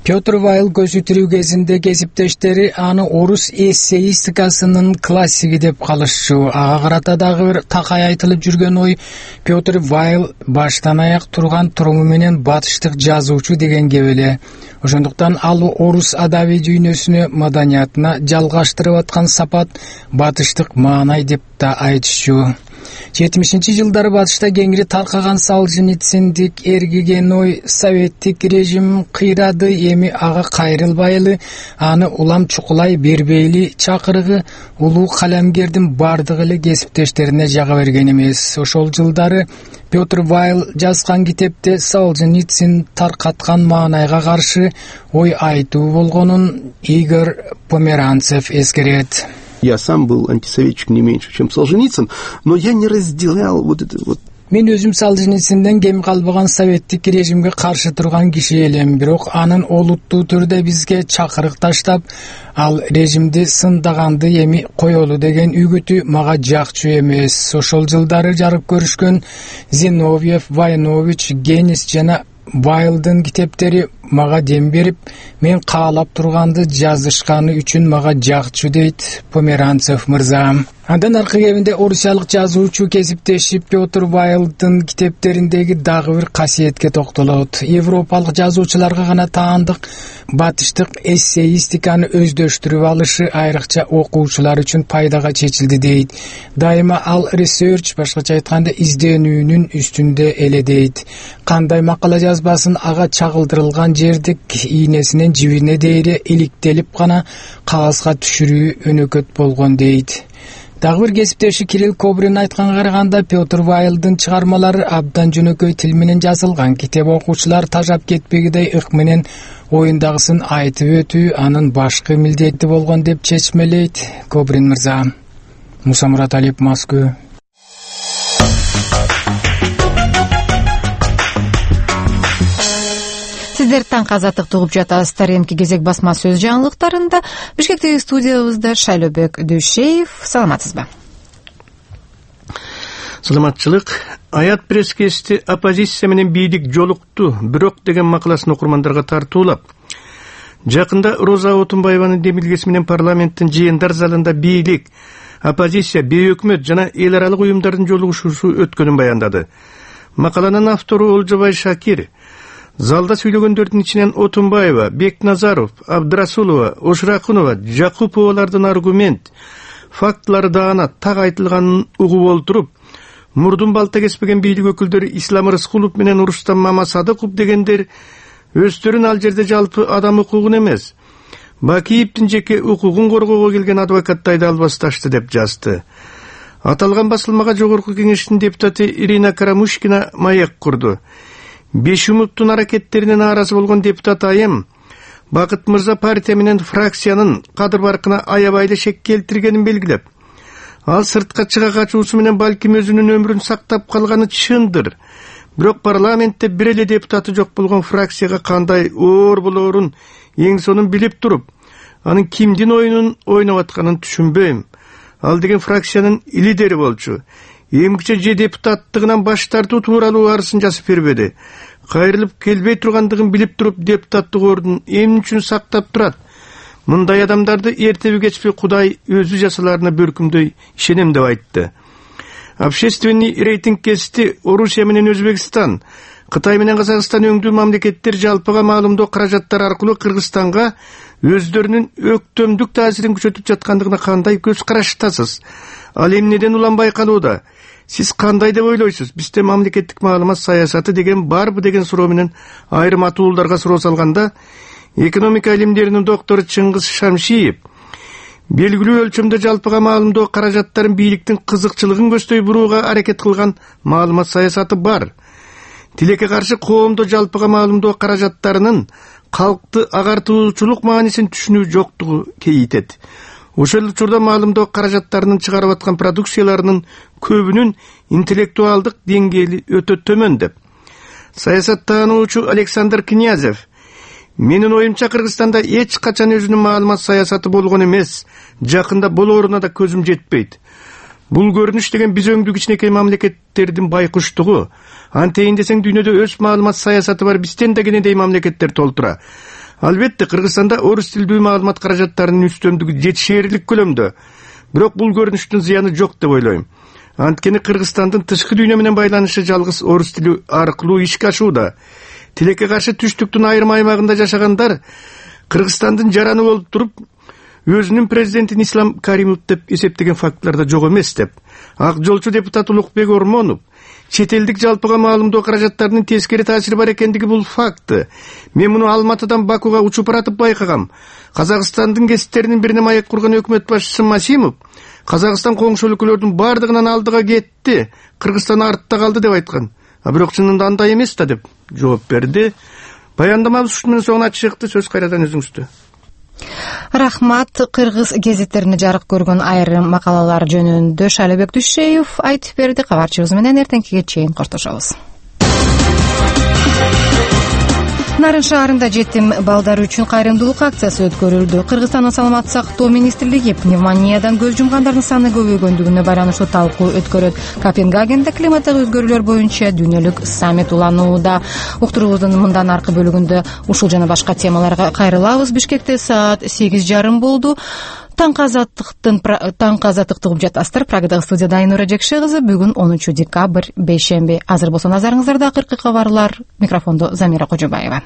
Петр Вайл көзү тирүү кезинде кесиптештери аны орус эссеистикасынын классиги деп калышчу. Ага карата дагы бир такай айтылып жүргөн ой Петр Вайл баштан аяк турган туруңу менен батыштык жазуучу дегенге эле. Ошондуктан ал орус адабий дүйнөсүнө, маданиятына жалгаштырып аткан сапат батыштык маанай деп да айтышчу. жетимишинчи жылдары батышта кеңири таркаган Солженициндик эргиген ой советтик режим кыйрады, эми ага кайрылбайлы, аны улам чукулай бербейли чакырыгы улуу калемгердин бардыгы эле кесиптештерине жага берген эмес. Ошол жылдары Петр Вайл жазган китепте Солженицин таркаткан маанайга каршы ой айтуу болгонун Игорь Померанцев эскерет. Я сам был антисоветчик не меньше, чем Солженицын, но я не разделял вот это вот. Мен өзүм Солженицинден кем калбаган советтик режимге каршы турган киши элем, бирок анын олуттуу түрдө бизге чакырык таштап, ал режимди сындаганды эми коелу деген үгүтү мага жакчу эмес. Ошол жылдары жарык көрүшкөн Зиновьев, Войнович, Генис жана Вайлдын китептери мага дем берип, мен каалап турганды жазышканы үчүн мага жакчу дейт Померанцев мырза. Андан аркы кебинде орусиялык жазуучу кесиптеши Петр Вайлдын китептериндеги дагы бир касиетке токтолот. Европалык жазуучуларга гана таандык батыштык эссеистиканы өздөштүрүп алышы айрыкча окуучулар үчүн пайдага чечилди дейт. Дайыма ал research, башкача айтканда изденүүнүн үстүндө эле дейт. Кандай макала жазбасын ага чагылдырылган жердик ийнесинен жибине дейре иликтелип гана кагазга түшүрүү өнөкөт болгон дейт. Дагы бир кесиптеши Кирилл Кобрин айтканга караганда Петр Вайлдын чыгармалары абдан жөнөкөй тил менен жазылган. Китеп окуучулар тажап кетпегидей ык менен оюндагысын айтып өтүү анын башкы милдети болгон деп чечмелейт Кобрин мырза. Муса Мураталиев, Москва. Сиздер таң азаттык тугуп жатасыздар. Эмки кезек басма сөз жаңылыктарында Бишкектеги студиябызда Шайлообек Дүйшеев. Саламатсызбы? Саламатчылык. Аят пресс-кести оппозиция менен бийлик жолукту, бирок деген макаласын окурмандарга тартуулап, жакында Роза Отунбаеванын демилгеси менен парламенттин жыйындар залында бийлик, оппозиция, бейөкмөт жана эл аралык уюмдардын жолугушуусу өткөнүн баяндады. Макаланын автору Олжобай Шакир залда сүйлөгөндөрдүн ичинен Отунбаева, Бекназаров, Абдрасулова, Ошракунова, Жакуповалардын аргумент, фактылары даана так айтылганын угуп олтуруп, мурдун балта кеспеген бийлик өкүлдөрү Ислам Рыскулов менен Урустам Мамасадыков дегендер өздөрүн ал жерде жалпы адам укугун эмес, Бакиевдин жеке укугун коргоого келген адвокатты айда албасташты деп жазды. Аталган басылмага жогорку кеңештин депутаты Ирина Карамушкина маек курду. Бешимовдун аракеттерине нааразы болгон депутат айым Бакыт мырза партия менен фракциянын кадыр баркына аябай шек келтиргенин белгилеп, ал сыртка чыга качуусу менен балким өзүнүн өмүрүн сактап калганы чындыр. Бирок парламентте бир эле депутаты жок болгон фракцияга кандай оор болоорун эң сонун билип туруп, анын кимдин оюнун ойноп атканын түшүнбөйм. Ал деген фракциянын лидери болчу. Эмгиче же депутаттыгынан баш тартуу тууралуу арызын жазып бербеди. Кайрылып келбей тургандыгын билип туруп депутаттык ордун эмне үчүн сактап турат? Мындай адамдарды эртеби кечпи Кудай өзү жасаларына бөркүмдөй ишенем деп айтты. Общественный рейтинг кести Орусия менен Өзбекстан, Кытай менен Казакстан өңдүү мамлекеттер жалпыга маалымдоо каражаттары аркылуу Кыргызстанга өздөрүнүн өктөмдүк таасирин күчөтүп жаткандыгына кандай көз караштасыз? Ал эмнеден уланбай калууда? Сиз кандай деп ойлойсуз? Бизде мамлекеттик маалымат саясаты деген барбы деген суроо менен айрым атуулдарга суроо салганда, экономика илимдеринин доктору Чыңгыз Шамшиев белгилүү өлчөмдө жалпыга маалымдоо каражаттарын бийликтин кызыкчылыгын көздөй бурууга аракет кылган маалымат саясаты бар. Тилекке каршы коомдо жалпыга маалымдоо каражаттарынын калкты агартуучулук маанисин түшүнүү жоктугу кейитет. Ошол учурда маалымдоо каражаттарынын чыгарып аткан продукцияларынын көбүнүн интеллектуалдык деңгээли өтө төмөн деп. Саясаттануучу Александр Князев: менин оюмча Кыргызстанда эч качан өзүнүн маалымат саясаты болгон эмес, жакында болооруна да көзүм жетпейт. Бул көрүнүш деген биз өңдүү кичинекей мамлекеттердин байкуштугу. Антейин десең дүйнөдө өз маалымат саясаты бар бизден да кенедей мамлекеттер толтура. Албетте Кыргызстанда орус тилдүү маалымат каражаттарынын үстөмдүгү жетишээрлик көлөмдө. Бирок бул көрүнүштүн зыяны жок деп ойлойм. Анткени Кыргызстандын тышкы дүйнө менен байланышы жалгыз орус тили аркылуу ишке ашууда. Тилекке каршы түштүктүн айрым аймагында жашагандар Кыргызстандын жараны болуп туруп, өзүнүн президентин Ислам Каримов деп эсептеген фактылар да жок эмес деп. Ак жолчу депутат Улукбек Ормонов чет элдик жалпыга маалымдоо каражаттарынын тескери таасири бар экендиги бул факт. Мен муну Алматыдан Бакуга учуп баратып байкагам. Казакстандын кесиптеринин бирине маек курган өкмөт башчысы Масимов Казакстан коңшу өлкөлөрдүн бардыгынан алдыга кетти, Кыргызстан артта калды деп айткан. А бирок чынында андай эмес да деп жооп берди. Баяндамабыз ушунун соңуна чыкты. Сөз кайрадан өзүңүздө. Рахмат. Кыргыз гезиттеринде жарык көргөн айрым макалалар жөнүндө Шалыбек Дүйшеев айтып берди. Кабарчыбыз менен эртеңкиге чейин коштошобуз. Нарын шаарында жетим балдар үчүн кайрымдуулук акциясы өткөрүлдү. Кыргызстандын саламаттык сактоо министрлиги пневмониядан көз жумгандардын саны көбөйгөндүгүнө байланыштуу талкуу өткөрөт. Копенгагенде климаттык өзгөрүүлөр боюнча дүйнөлүк саммит уланууда. Уктуруубуздун мындан аркы бөлүгүндө ушул жана башка темаларга кайрылабыз. Бишкекте саат сегиз жарым болду. Таңкы азаттыктын таңкы азаттыкты угуп жатасыздар. Прагадагы студияда Айнура Жекше кызы. Бүгүн онунчу декабрь, бейшемби. Азыр болсо назарыңыздарда акыркы кабарлар. Микрофондо Замира Кожобаева.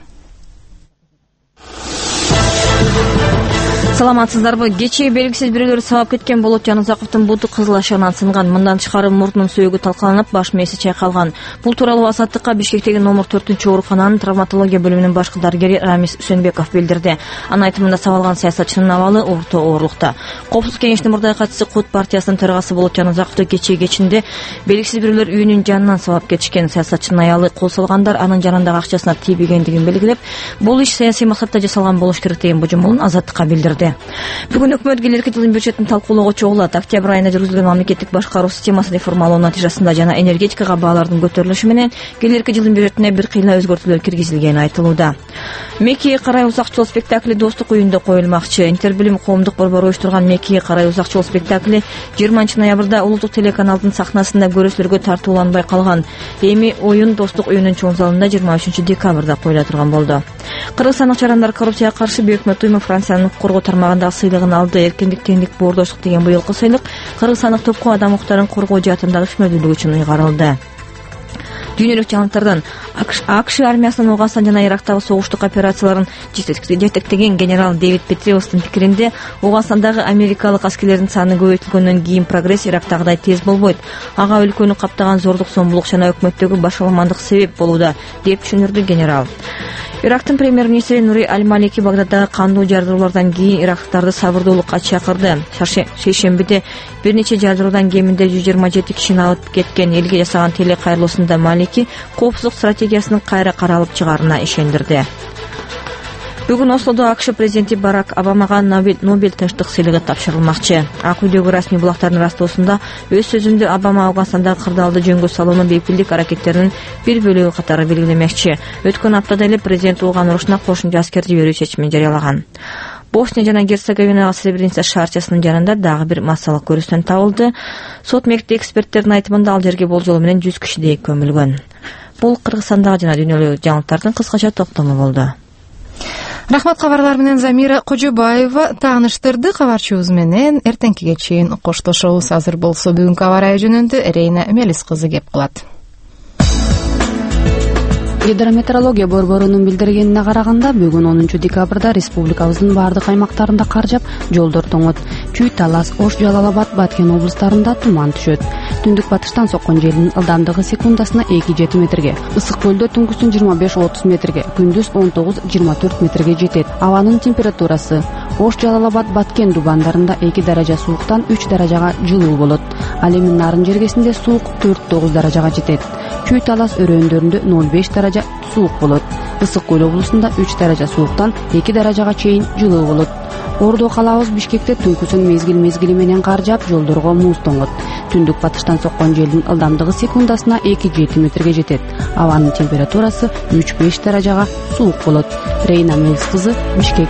Саламатсыздарбы? Кечээ белгисиз бирөөлөр сабап кеткен Болот Жанузаковдун буту кызыл ашыгынан сынган. Мындан тышкары мурдунун сөөгү талкаланып, баш мээси чайкалган. Бул тууралуу Азаттыкка Бишкектеги номер төртүнчү оорукананын травматология бөлүмүнүн башкы дарыгери Рамис Үсөнбеков билдирди. Анын айтымында сабалган саясатчынын абалы орто оорлукта. Коопсуздук кеңешинин мурдагы катчысы Кут партиясынын төрагасы Болот Жанузаковду кечээ кечинде белгисиз бирөөлөр үйүнүн жанынан сабап кетишкен. Саясатчынын аялы кол салгандар анын жанындагы акчасына тийбегендигин белгилеп, бул иш саясий максатта жасалган болуш керек деген божомолун Азаттыкка билдирди. Бүгүн өкмөт келерки жылдын бюджетин талкуулоого чогулат. Октябрь айында жүргүзүлгөн мамлекеттик башкаруу системасын реформалоо натыйжасында жана энергетикага баалардын көтөрүлүшү менен келерки жылдын бюджетине бир кыйла өзгөртүүлөр киргизилгени айтылууда. Мекиге карай узак жол спектакли Достук уюнда коюлмакчы. Интербилим коомдук борбору уюштурган Мекиге карай узак жол спектакли жыйырманчы ноябрда улуттук телеканалдын сахнасында көрүүчүлөргө тартууланбай калган. Эми оюн Достук уюнунун чоң залында жыйырма үчүнчү декабрда коюла турган болду. Кыргызстандык жарандар коррупцияга каршы Бейөкмөт уюму Франциянын коргоо тармагындагы сыйлыгын алды. Эркиндик, теңдик, боордоштук деген быйылкы сыйлык кыргызстандык топко адам укуктарын коргоо жаатындагы ишмердүүлүгү үчүн ыйгарылды. Дүйнөлүк жаңылыктардан АКШ армиясынын Афганстан жана Ирактагы согуштук операцияларын жетектеген генерал Дэвид Петреустун пикиринде, Афганстандагы америкалык аскерлердин саны көбөйтүлгөндөн кийин прогресс Ирактагыдай тез болбойт. Ага өлкөнү каптаган зордук, сомбулук жана өкмөттөгү башаламандык себеп болууда, деп түшүндүрдү генерал. Ирактын премьер-министри Нури Аль-Малики Багдаддагы кандуу жардыруулардан кийин ирактыктарды сабырдуулукка чакырды. Шейшембиде бир нече жардыруудан кеминде жүз жыйырма жети кишини алып кеткен. Элге жасаган телекайрылуусунда Малики коопсуздук стратегиясынын кайра каралып чыгаарына ишендирди. Бүгүн Ослодо АКШ президенти Барак Обамага Нобель тынчтык сыйлыгы тапшырылмакчы. Ак үйдөгү расмий булактардын растоосунда өз сөзүндө Обама Афганстандагы кырдаалды жөнгө салуунун бейпилдик аракеттеринин бир бөлүгү катары белгилемекчи. Өткөн аптада эле президент Уулган урушуна кошумча аскер жиберүү чечимин жарыялаган. Босния жана Герцеговинага Сребреница шаарчасынын жанында дагы бир массалык көрүстөн табылды. Сот мекти эксперттердин айтымында ал жерге болжол менен жүз кишидей көмүлгөн. Бул Кыргызстандагы жана дүйнөлүк жаңылыктардын кыскача токтому болду. Рахмат, кабарлар менен Замира Кожобаева тааныштырды. Кабарчыбыз менен эртеңкиге чейин коштошобуз. Азыр болсо бүгүнкү аба ырайы жөнүндө Рейна Мелис кызы кеп кылат. Гидрометеорология борборунун билдиргенине караганда, бүгүн онунчу декабрда республикабыздын бардык аймактарында кар жаап, жолдор тоңот. Чүй, Талас, Ош, Жалал Абад, Баткен облустарында туман түшөт. Түндүк батыштан соккон желдин ылдамдыгы секундасына эки жети метрге, ысык көлдө түнкүсүн жыйырма беш отуз метрге, күндүз он тогуз жыйырма төрт метрге жетет. Абанын температурасы: Ош, Жалал Абад, Баткен дубандарында эки даража сууктан үч даражага жылуу болот. Ал эми Нарын жергесинде суук төрт тогуз даражага жетет. Чүй, Талас өрөөндөрүндө ноль беш даража суук болот. Ысык көл облусунда үч даража сууктан эки даражага чейин жылуу болот. Ордо калабыз Бишкекте түнкүсүн мезгил-мезгили менен кар жаап, жолдорго муз тоңот. Түндүк батыштан соккон желдин ылдамдыгы секундасына эки жети метрге жетет. Абанын температурасы үч беш даражага суук болот. Рейна Мелис кызы, Бишкек.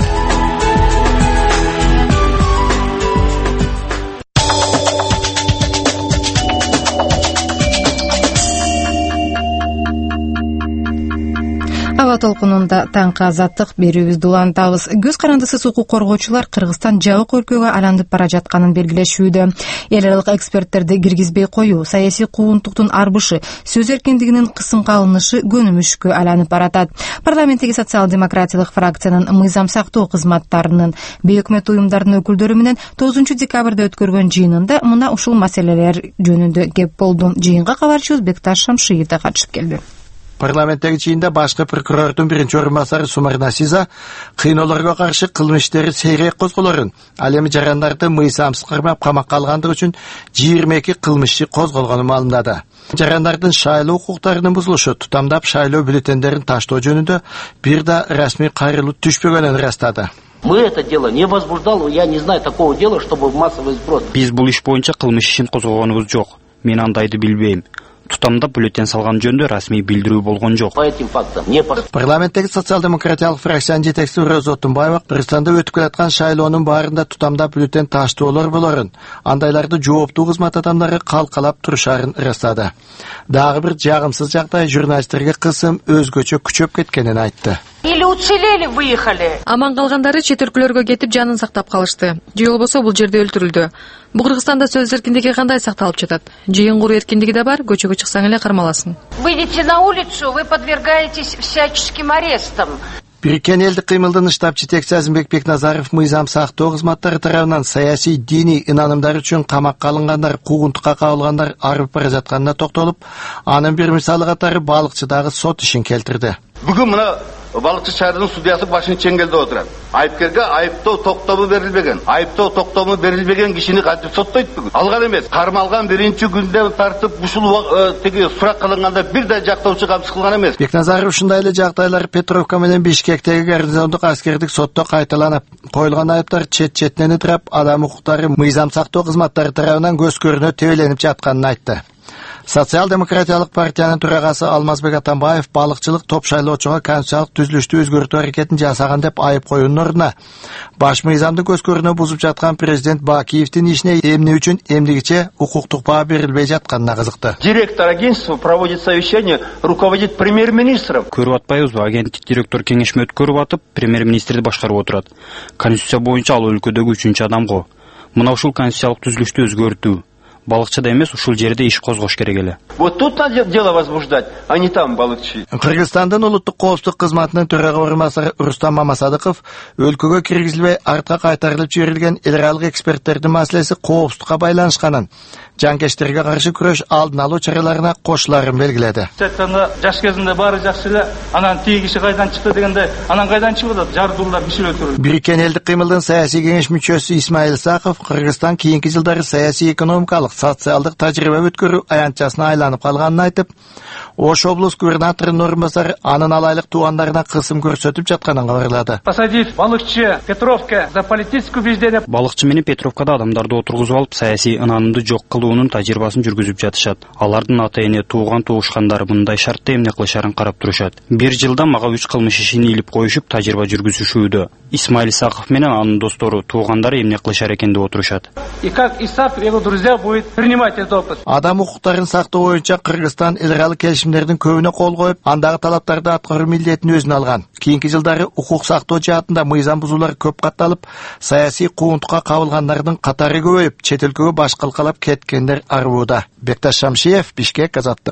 аба толкунунда таңкы азаттык берүүбүздү улантабыз. Көз карандысыз укук коргоочулар Кыргызстан жабык өлкөгө айланып бара жатканын белгилешүүдө. Эл аралык эксперттерди киргизбей коюу, саясий куугунтуктун арбышы, сөз эркиндигинин кысымга алынышы көнүмүшкө айланып баратат. Парламенттеги социал-демократиялык фракциянын мыйзам сактоо кызматтарынын бейөкмөт уюмдарынын өкүлдөрү менен тогузунчу декабрда өткөргөн жыйынында мына ушул маселелер жөнүндө кеп болду. Жыйынга кабарчыбыз Бекташ Шамшиев да катышып келди. Парламенттеги жыйында башкы прокурордун биринчи орун басары Сумар Насиза кыйноолорго каршы кылмыш иштери сейрек козголорун, ал эми жарандарды мыйзамсыз кырмап камакка алгандыгы үчүн жыйырма эки кылмыш иши козголгонун маалымдады. Жарандардын шайлоо укуктарынын бузулушу, тутамдап шайлоо бюллетендерин таштоо жөнүндө бир да расмий кайрылуу түшпөгөнүн ырастады. Мы это дело не возбуждал, я не знаю такого дела, чтобы массовый сброс. Биз бул иш боюнча кылмыш ишин козгогонубуз жок. Мен андайды билбейм. Тутамда бюллетен салган жөнүндө расмий билдирүү болгон жок. По этим фактам не по... Парламенттеги социал-демократиялык фракциянын жетекчиси Роза Отунбаева Кыргызстанда өтүп келаткан шайлоонун баарында тутамда бюллетен таштоолор болорун, андайларды жооптуу кызмат адамдары калкалап турушарын ырастады. Дагы бир жагымсыз жагдай журналисттерге кысым өзгөчө күчөп кеткенин айтты. Или уцелели, выехали. Аман калгандары чет өлкөлөргө кетип жанын сактап калышты. Же болбосо бул жерде өлтүрүлдү. Бу Кыргызстанда сөз эркиндиги кандай сакталып жатат? Жыйын куруу эркиндиги да бар, көчөгө чыксаң эле кармаласың. Выйдете на улицу, вы подвергаетесь всяческим арестам. Бириккен элдик кыймылдын штаб жетекчиси Азимбек Бекназаров мыйзам сактоо кызматтары тарабынан саясий диний ынанымдар үчүн камакка алынгандар, куугунтукка кабылгандар арып бара жатканына токтолуп, анын бир мисалы катары балыкчыдагы сот ишин келтирди. Бүгүн мына балыкчы шаарынын судьясы башын чеңгелде отурат. Айыпкерге айыптоо токтому берилбеген. Айыптоо токтому берилбеген кишини кантип соттойт бүгүн? Алган эмес. Кармалган биринчи күндөн тартып ушул теги сурак кылынганда бир да жактоочу камсыз кылган эмес. Бекназаров ушундай эле жагдайлар Петровка менен Бишкектеги гарнизондук аскердик сотто кайталанып, коюлган айыптар чет-четинен ытырап, адам укуктары мыйзам сактоо кызматтары тарабынан көз көрүнө тебеленип жатканын айтты. Социал-демократиялык партиянын төрагасы Алмазбек Атамбаев балыкчылык топ шайлоочуга конституциялык түзүлүштү өзгөртүү аракетин жасаган деп айып коюунун ордуна баш мыйзамды көз көрүнө бузуп жаткан президент Бакиевдин ишине эмне үчүн эмдигиче укуктук баа берилбей жатканына кызыкты. Директор агентства проводит совещание, руководит премьер-министром. Көрүп атпайбызбы? Агенттик директор кеңешме өткөрүп атып, премьер-министрди башкарып отурат. Конституция боюнча ал өлкөдөгү үчүнчү адам го. Мына ушул конституциялык түзүлүштү өзгөртүү. Балыкчыда эмес, ушул жерде иш козгош керек эле. Вот тут надо дело возбуждать, а не там балыкчы. Кыргызстандын улуттук коопсуздук кызматынын төрага орун басары Рустам Мамасадыков өлкөгө киргизилбей артка кайтарылып жиберилген эл аралык эксперттердин маселеси коопсуздукка байланышканын, жанкечтерге каршы күрөш алдын алуу чараларына кошуларын белгиледи. Айтқанда жаш кезинде баары жакшы эле, анан тиги киши кайдан чыкты дегенде, анан кайдан чыгып атат? Жардуулар киши өлтүрүлдү. Бириккен элдик кыймылдын саясий кеңеш мүчөсү Исмаил Саков Кыргызстан кийинки жылдары саясий экономикалык социалдык тажрыйба өткөрүү аянтчасына айланып калганын айтып, Ош облус губернаторунун орун басары анын алайлык туугандарына кысым көрсөтүп жатканын кабарлады. Посадив балыкчы Петровка за политическое убеждение. Балыкчы менен Петровкада адамдарды отургузуп алып, саясий ынанымды жок кылуунун тажрыйбасын жүргүзүп жатышат. Алардын ата-эне, тууган туушкандары мындай шартта эмне кылышарын карап турушат. Бир жылда мага үч кылмыш ишин илип коюшуп, тажрыйба жүргүзүшүүдө. Исмаил Саков менен анын достору, туугандары эмне кылышар экен деп отурушат. И как Исаак и его друзья будет принимать этот опыт. Адам укуктарын сактоо боюнча Кыргызстан эл аралык келишимдердин көбүнө кол коюп, андагы талаптарды аткаруу милдетин өзүнө алган. Кийинки жылдары укук сактоо жаатында мыйзам бузуулар көп катталып, саясий куугунтукка кабылгандардын катары көбөйүп, чет өлкөгө баш калкалап кеткендер арбууда. Бекташ Шамшиев, Бишкек, Азаттык.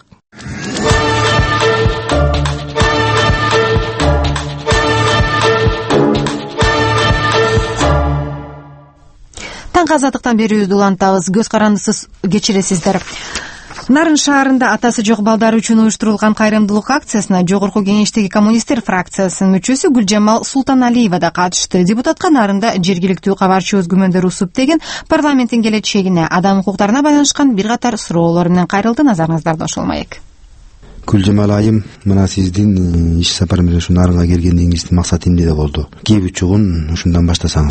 Таңкы Азаттыктан берүүбүздү улантабыз. Көз карандысыз кечиресиздер. Нарын шаарында атасы жок балдар үчүн уюштурулган кайрымдуулук акциясына жогорку кеңештеги коммунисттер фракциясынын мүчөсү Гүлжамал Султаналиева да катышты. Депутатка нарында жергиликтүү кабарчыбыз күмөндөр усуп деген парламенттин келечегине, адам укуктарына байланышкан бир катар суроолор менен кайрылды. Назарыңыздарда ошол маек. Гүлжамал айым, мына сиздин иш сапар менен ушу нарынга келгениңиздин максаты эмнеде болду? Кеп учугун ушундан баштасаңыз.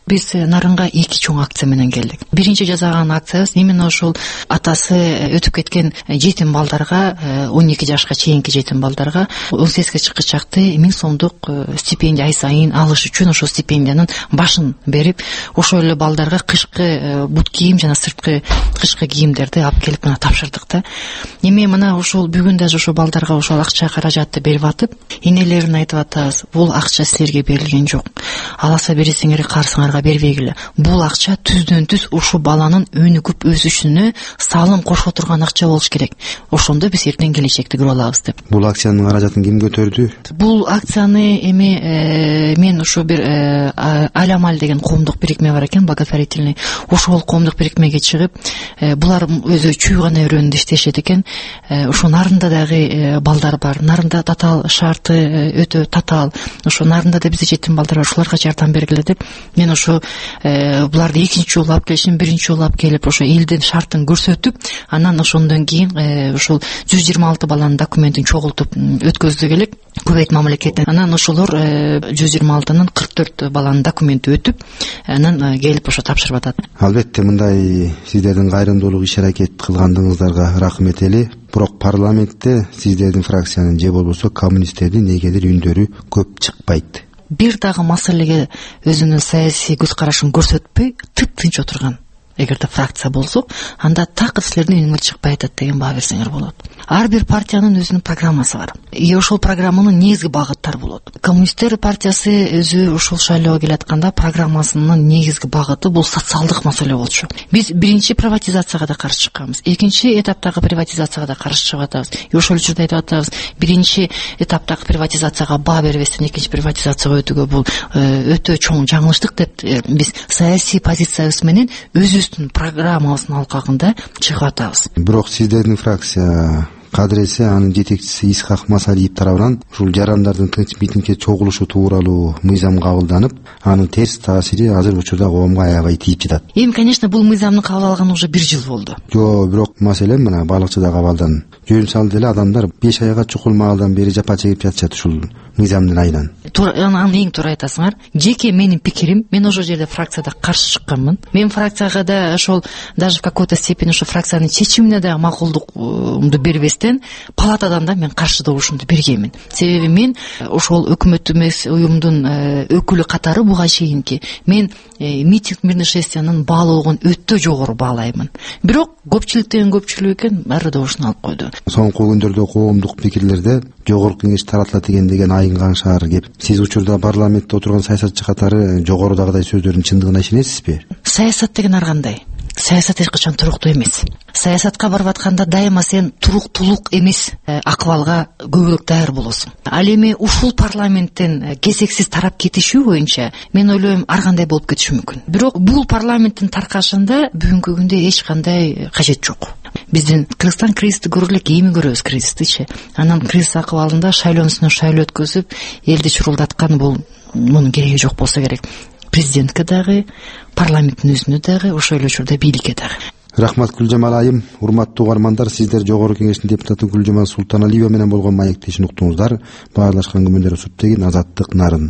Биз Нарынга эки чоң акция менен келдик. Биринчи жасаган акциябыз именно ошол атасы өтүп кеткен жетим балдарга, он эки жашка чейинки жетим балдарга он сегизге чыккычакты миң сомдук стипендия ай сайын алыш үчүн ошол стипендиянын башын берип, ошол эле балдарга кышкы бут кийим жана сырткы кышкы кийимдерди алып келип мына тапшырдык да. Эми мына ошол бүгүн дагы ошол балдарга ошол акча каражатты берип атып, энелерин айтып атабыз, бул акча силерге берилген жок. Аласа бересиңер, карсыңарга бербегиле. Бул акча түздөн түз ушул баланын өнүгүп өсүшүнө салым кошо турган акча болуш керек. Ошондо биз эртең келечекти көрө алабыз деп. Бул акчанын каражатын ким көтөрдү? Бул акцияны эми э, мен ошо бир э, Алямаль деген коомдук бирикме бар экен, благотворительный. Ошол коомдук бирикмеге чыгып, э, булар өзү чүй гана өрөөнүндө иштешет экен. Э, ошо Нарында дагы э, балдар бар. Нарында татаал шарты э, өтө татаал. Ошо Нарында да бизде жетим балдар бар. Ошолорго жардам бергиле деп мен ошо э, буларды экинчи жолу алып келишим, биринчи жолу алып келип ошо элдин шартын көрсөтүп, анан ошондон кийин э, ошол жүз жыйырма алты баланын документин чогултуп өткөздүк элек Кувейт мамлекетинен. Анан ошолор жүз жыйырма алтынын кырк төрт баланын документи өтүп, анан келип ошо тапшырып атат. Албетте мындай сиздердин кайрымдуулук иш аракет кылгандыгыңыздарга рахмет эли. Бирок парламентте сиздердин фракциянын же болбосо коммунисттердин негедир үндөрү көп чыкпайт. Бир дагы маселеге өзүнүн саясий көз карашын көрсөтпөй тып-тынч отурган эгерде фракция болсо, анда так силердин үнүңөр чыкпай атат деген баа берсеңер болот. Ар бир партиянын өзүнүн программасы бар. И ошол программанын негизги багыттары болот. Коммунисттер партиясы өзү ошол шайлоого келатканда программасынын негизги багыты бул социалдык маселе болчу. Биз биринчи приватизацияга да каршы чыкканбыз. Экинчи этаптагы приватизацияга да каршы чыгып атабыз. И ошол учурда айтып атабыз, биринчи этаптагы приватизацияга баа бербестен экинчи приватизацияга өтүүгө бул өтө чоң жаңылыштык деп биз саясий позициябыз менен өзүбүздүн программабыздын алкагында чыгып атабыз. Бирок сиздердин фракция кадыресе анын жетекчиси Исхак Масалиев тарабынан ушул жарандардын тынч митингге чогулушу тууралуу мыйзам кабылданып, анын терс таасири азыр учурда коомго аябай тийип жатат. Эми, конечно, бул мыйзамды кабыл алганы уже бир жыл болду. Жо, бирок маселе мына балыкчыда кабылдан. Жөн салды эле адамдар беш айга чукулмагадан бери жапа чегип жатышат ушул мыйзамдын айынан. Анан эң туура айтасыңар. Жеке менин пикирим, мен ошол жерде фракцияда каршы чыкканмын. Мен фракцияга да ошол даже в какой-то степени ошол фракциянын чечимине да макулдукту бербестен палатадан да мен каршы добушумду бергенмин. Себеби мен ошол өкмөт эмес уюмдун өкүлү катары буга чейинки мен митинг мирный шествиянын баалоогун өтө жогору баалаймын. Бирок көпчүлүктөн көпчүлүк экен баары добушун алып койду. Соңку күндөрдө коомдук пикирлерде жогорку кеңеш таратылат деген деген айынган шаар кеп. Сиз учурда парламентте отурган саясатчы катары жогорудагыдай сөздөрдүн чындыгына ишенесизби? Саясат деген ар кандай? Саясат эч качан туруктуу эмес. Саясатка барып атканда дайыма сен туруктуулук эмес акыбалга көбүрөөк даяр болосуң. Ал эми ушул парламенттен кезексиз тарап кетишүү боюнча мен ойлойм ар кандай болуп кетиши мүмкүн. Бирок бул парламенттин таркашында бүгүнкү күндө эч кандай кажет жок. Биздин Кыргызстан кризисти көрө элек, эми көрөбүз кризистичи. Анан кризис акыбалында шайлоонун үстүнө шайлоо өткөзүп, элди чурулдаткан бул мунун кереги жок болсо керек. Президентке дагы, парламенттин өзүнө дагы, ошол эле учурда бийликке дагы. Рахмат Гүлжамал айым, урматтуу угармандар, сиздер жогорку кеңештин депутаты Гүлжамал Султаналиева менен болгон маектешин уктуңуздар. Баарлашкан күмөндөр Сүттөгүн, Азаттык, Нарын.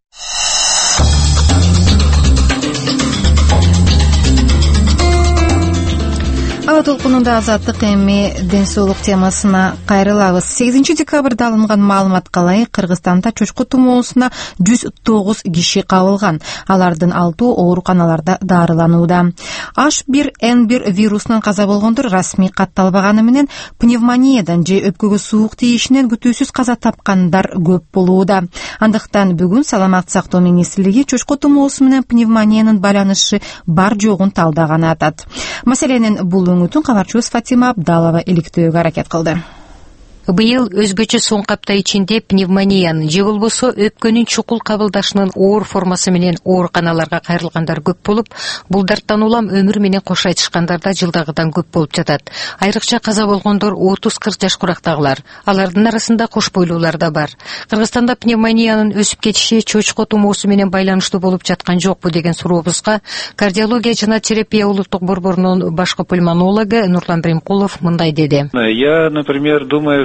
Ала толкунунда Азаттык эми ден соолук темасына кайрылабыз. сегизинчи декабрда алынган маалыматка ылайык Кыргызстанда чочко тумоосуна жүз тогуз киши кабылган. Алардын алтыы ооруканаларда дарыланууда. H bir N bir вирусунан каза болгондор расмий катталбаганы менен пневмониядан же өпкөгө суук тийишинен күтүүсүз каза тапкандар көп болууда. Андыктан бүгүн Саламаттык сактоо министрлиги чочко тумоосу менен пневмониянын байланышы бар жогун талдаган атат. Маселенин бул өңүтүн кабарчыбыз Фатима Абдалова иликтөөгө аракет кылды. Быйыл өзгөчө соңку апта ичинде пневмониянын же болбосо өпкөнүн чукул кабылдашынын оор формасы менен ооруканаларга кайрылгандар көп болуп, бул дарттан улам өмүр менен кош айтышкандар да жылдагыдан көп болуп жатат. Айрыкча каза болгондор отуз кырк жаш курактагылар. Алардын арасында кош бойлуулар да бар. Кыргызстанда пневмониянын өсүп кетиши чочко тумоосу менен байланыштуу болуп жаткан жокпу деген сурообузга кардиология жана терапия улуттук борборунун башкы пульмонологу Нурлан Бримкулов мындай деди. Я, например, думаю,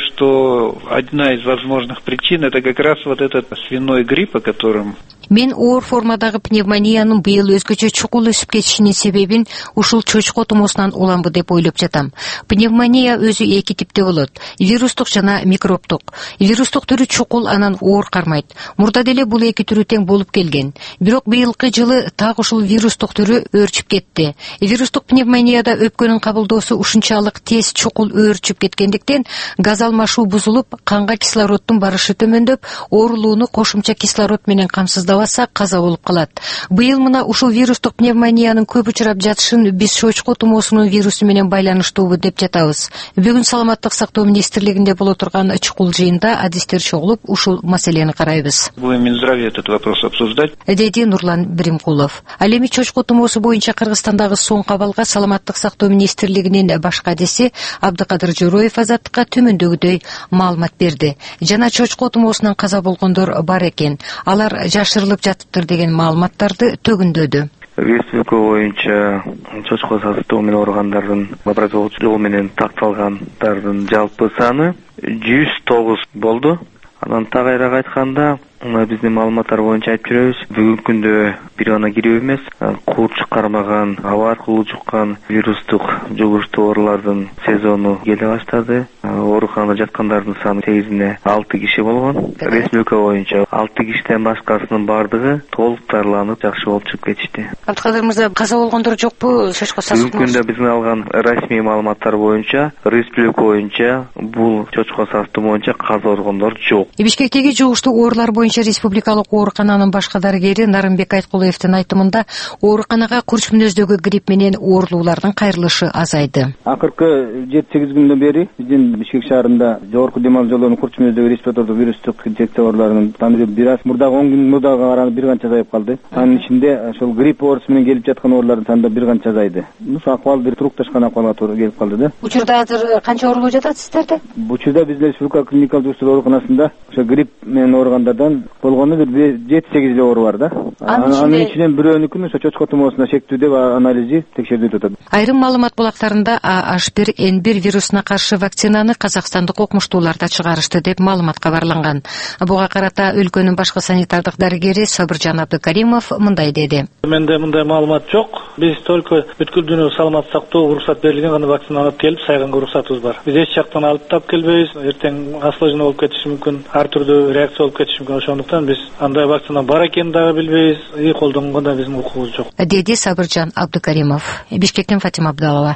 что одна из возможных причин это как раз вот этот свиной грипп, о котором Мен оор формадагы пневмонияның быйыл өзгөчө чукул өсүп кетишинин себебин ушул чочко тумоосунан уламбы деп ойлоп жатам. Пневмония өзү эки типте болот: вирустук жана микробтук. Вирустук түрү чукул, анан оор кармайт. Мурда деле бул эки түрү тең болуп келген. Бирок быйылкы жылы так ушул вирустук түрү өөрчүп кетти. Вирустук пневмонияда өпкөнүн кабылдоосу ушунчалык тез чукул өөрчүп кеткендиктен газ алмашуу бузулуп, канга кислороддун барышы төмөндөп, оорулууну кошумча кислород менен камсыздап каза болуп калат. Быйыл мына ушул вирустук пневмониянын көп учурап жатышын биз чочко тумоосунун вирусу менен байланыштуубу деп жатабыз. Бүгүн саламаттык сактоо министрлигинде боло турган чукул жыйында адистер чогулуп ушул маселени карайбыз. Будем Минздраве этот вопрос обсуждать. Деди Нурлан Биримкулов. Ал эми чочко тумоосу боюнча Кыргызстандагы соңку абалга саламаттык сактоо министрлигинин баш кадиси Абдыкадыр Жороев азаттыкка төмөндөгүдөй маалымат берди. Жана чочко тумоосунан каза болгондор бар экен. Алар жашырылып жатыптыр деген маалыматтарды төгүндөдү. Республика боюнча чочко сасытуу менен ооругандардын образовочу жол менен такталгандардын жалпы саны жүз тогуз болду. Анан тагайраак айтканда, биздин маалыматтар боюнча айтып жүрөбүз, бүгүнкү күндө бир гана кирип эмес, курч кармаган, аба аркылуу жуккан вирустук жугуштуу оорулардын сезону келе баштады. Ооруканада жаткандардын саны сегизине алты киши болгон. Республика боюнча алты кишиден башкасынын бардыгы толук дарыланып, жакшы болуп чыгып кетишти. Абдыкадыр мырза, каза болгондор жокпу чочко сасытуу? Бүгүнкү күндө биздин алган расмий маалыматтар боюнча, республика боюнча бул чочко сасытуу боюнча каза болгондор жок. Бишкектеги жугуштуу оорулар боюнча республикалык оорукананын башкы дарыгери Нарымбек Айткулуевдин айтымында, ооруканага курч мүнөздөгү грипп менен оорулуулардын кайрылышы азайды. Акыркы жети сегиз күндөн бери биздин Бишкек шаарында жогорку дем алуу жолдорунун курч мүнөздөгү респиратордук вирустук инфекция ооруларынын саны бир аз мурдагы он күн мурдага караганда бир канча азайып калды. Анын ичинде ошол грипп оорусу менен келип жаткан оорулардын саны да бир канча азайды. Бул акыбал бир турукташкан акыбалга туура келип калды да. Учурда азыр канча оорулуу жатат сиздерде? Учурда биздин республика клиникалык жугуштуу ооруканасында ошо грипп менен ооругандардан болгону бир жети сегиз эле оору бар да. Анын ичинен бирөөнүкүн ошо чочко тумоосуна шектүү деп анализи текшерүүдө жатат. Айрым маалымат булактарында А H бир N бир вирусуна каршы вакцинаны казакстандык окумуштуулар да чыгарышты деп маалымат кабарланган. Буга карата өлкөнүн башкы санитардык дарыгери Сабыржан Абдыкаримов мындай деди. Менде мындай маалымат жок. Биз только бүткүл дүйнө саламаттык сактоо уруксат берилген гана вакцина алып келип сайганга уруксатыбыз бар. Биз эч жактан алып тап келбейбиз. Эртең осложнение болуп кетиши мүмкүн, ар түрдүү реакция болуп кетиши мүмкүн. Ошондуктан биз андай вакцина бар экенин дагы билбейбиз. И колдонгонго да биздин укугубуз жок. Деди Сабыржан Абдыкаримов. Бишкектен Фатима Абдалова.